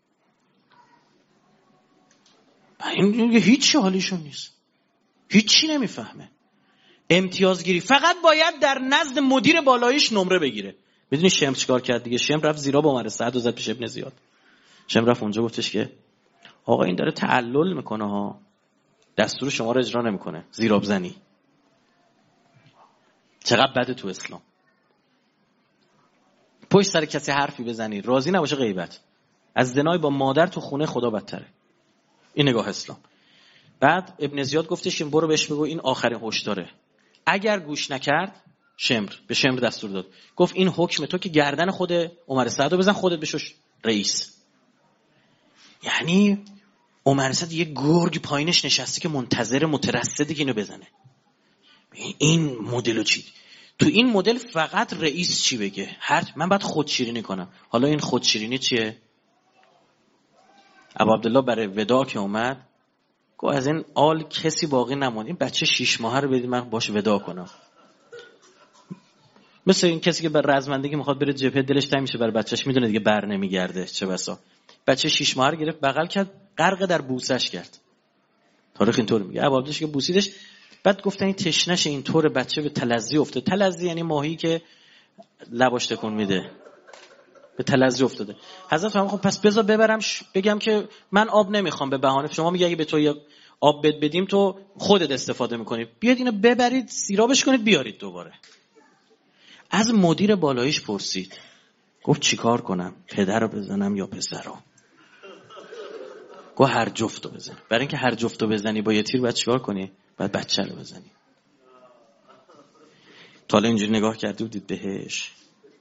این هیچ حالیشون نیست، هیچی نمیفهمه. امتیازگیری فقط باید در نزد مدیر بالاییش نمره بگیره. میدونی شمر چیکار کرد دیگه؟ شمر رفت زیرا با عمر سعد و زد پیش ابن زیاد. شمر رفت اونجا گفتش که آقا این داره تعلل میکنه ها، دستور شما رو اجرا نمیکنه، زیراب زنی. چقدر بده تو اسلام. پشت سر کسی حرفی بزنی، راضی نباشه غیبت. از زنای با مادر تو خونه خدا بدتره. این نگاه اسلام. بعد ابن زیاد گفتش برو بهش بگو این آخرین هشداره. اگر گوش نکرد به شمر دستور داد، گفت این حکم تو که گردن خود عمر سعد رو بزن، خودت بشوش رئیس. یعنی عمر سعد یه گرگ پایینش نشسته که منتظر مترصده که اینو بزنه. این مدلو چی؟ تو این مدل فقط رئیس چی بگه، من باید خودشیرینی کنم. حالا این خودشیرینی چیه؟ ابا عبدالله برای وداع که اومد گفت از این آل کسی باقی نموند، این بچه 6 ماهه رو بدید من باش وداع کنم. مثل این کسی که بر رزمندگی میخواد بره جبهه دلش تنگ میشه برای بچهش، میدونه دیگه بر نمیگرده، چه بسا بچه 6 ماهه رو گرفت بغل کرد، غرق در بوسش کرد. تاریخ اینطور میگه ابا عبدالله که بوسیدش. بعد گفتن این تشنش اینطور بچه به تلذی افتاد. تلذی یعنی ماهی که لباش تکون میده، به تلذی افتاده. حضرت فرمود خب پس بذار ببرم بگم که من آب نمیخوام، به بهانه شما میگه اگه به تو آب بدیم تو خودت استفاده میکنی، بیاد اینو ببرید سیرابش کنید بیارید دوباره. از مدیر بالاییش پرسید، گفت چیکار کنم، پدر رو بزنم یا پسر رو؟ گفت هر جفت رو بزن. برای اینکه هر جفت رو بزنی با یه تیر باید چیکار کنی؟ باید بچه رو بزنی. تا حالا اینجوری نگاه کرده بودید بهش؟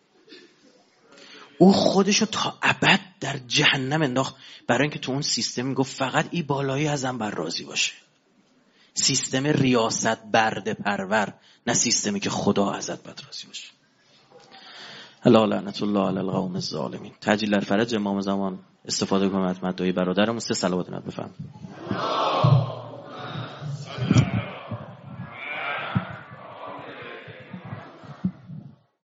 او خودشو تا ابد در جهنم انداخت برای اینکه تو اون سیستم میگفت فقط این بالایی ازم بر راضی باشه. سیستم ریاست برده پرور، نه سیستمی که خدا ازت بر راضی باشه. الا لعنت الله علی القوم الظالمین. تعجیل در فرج امام زمان استفاده کنم از مدعی برادرمون. 3 صلوات نبی بفرمایید.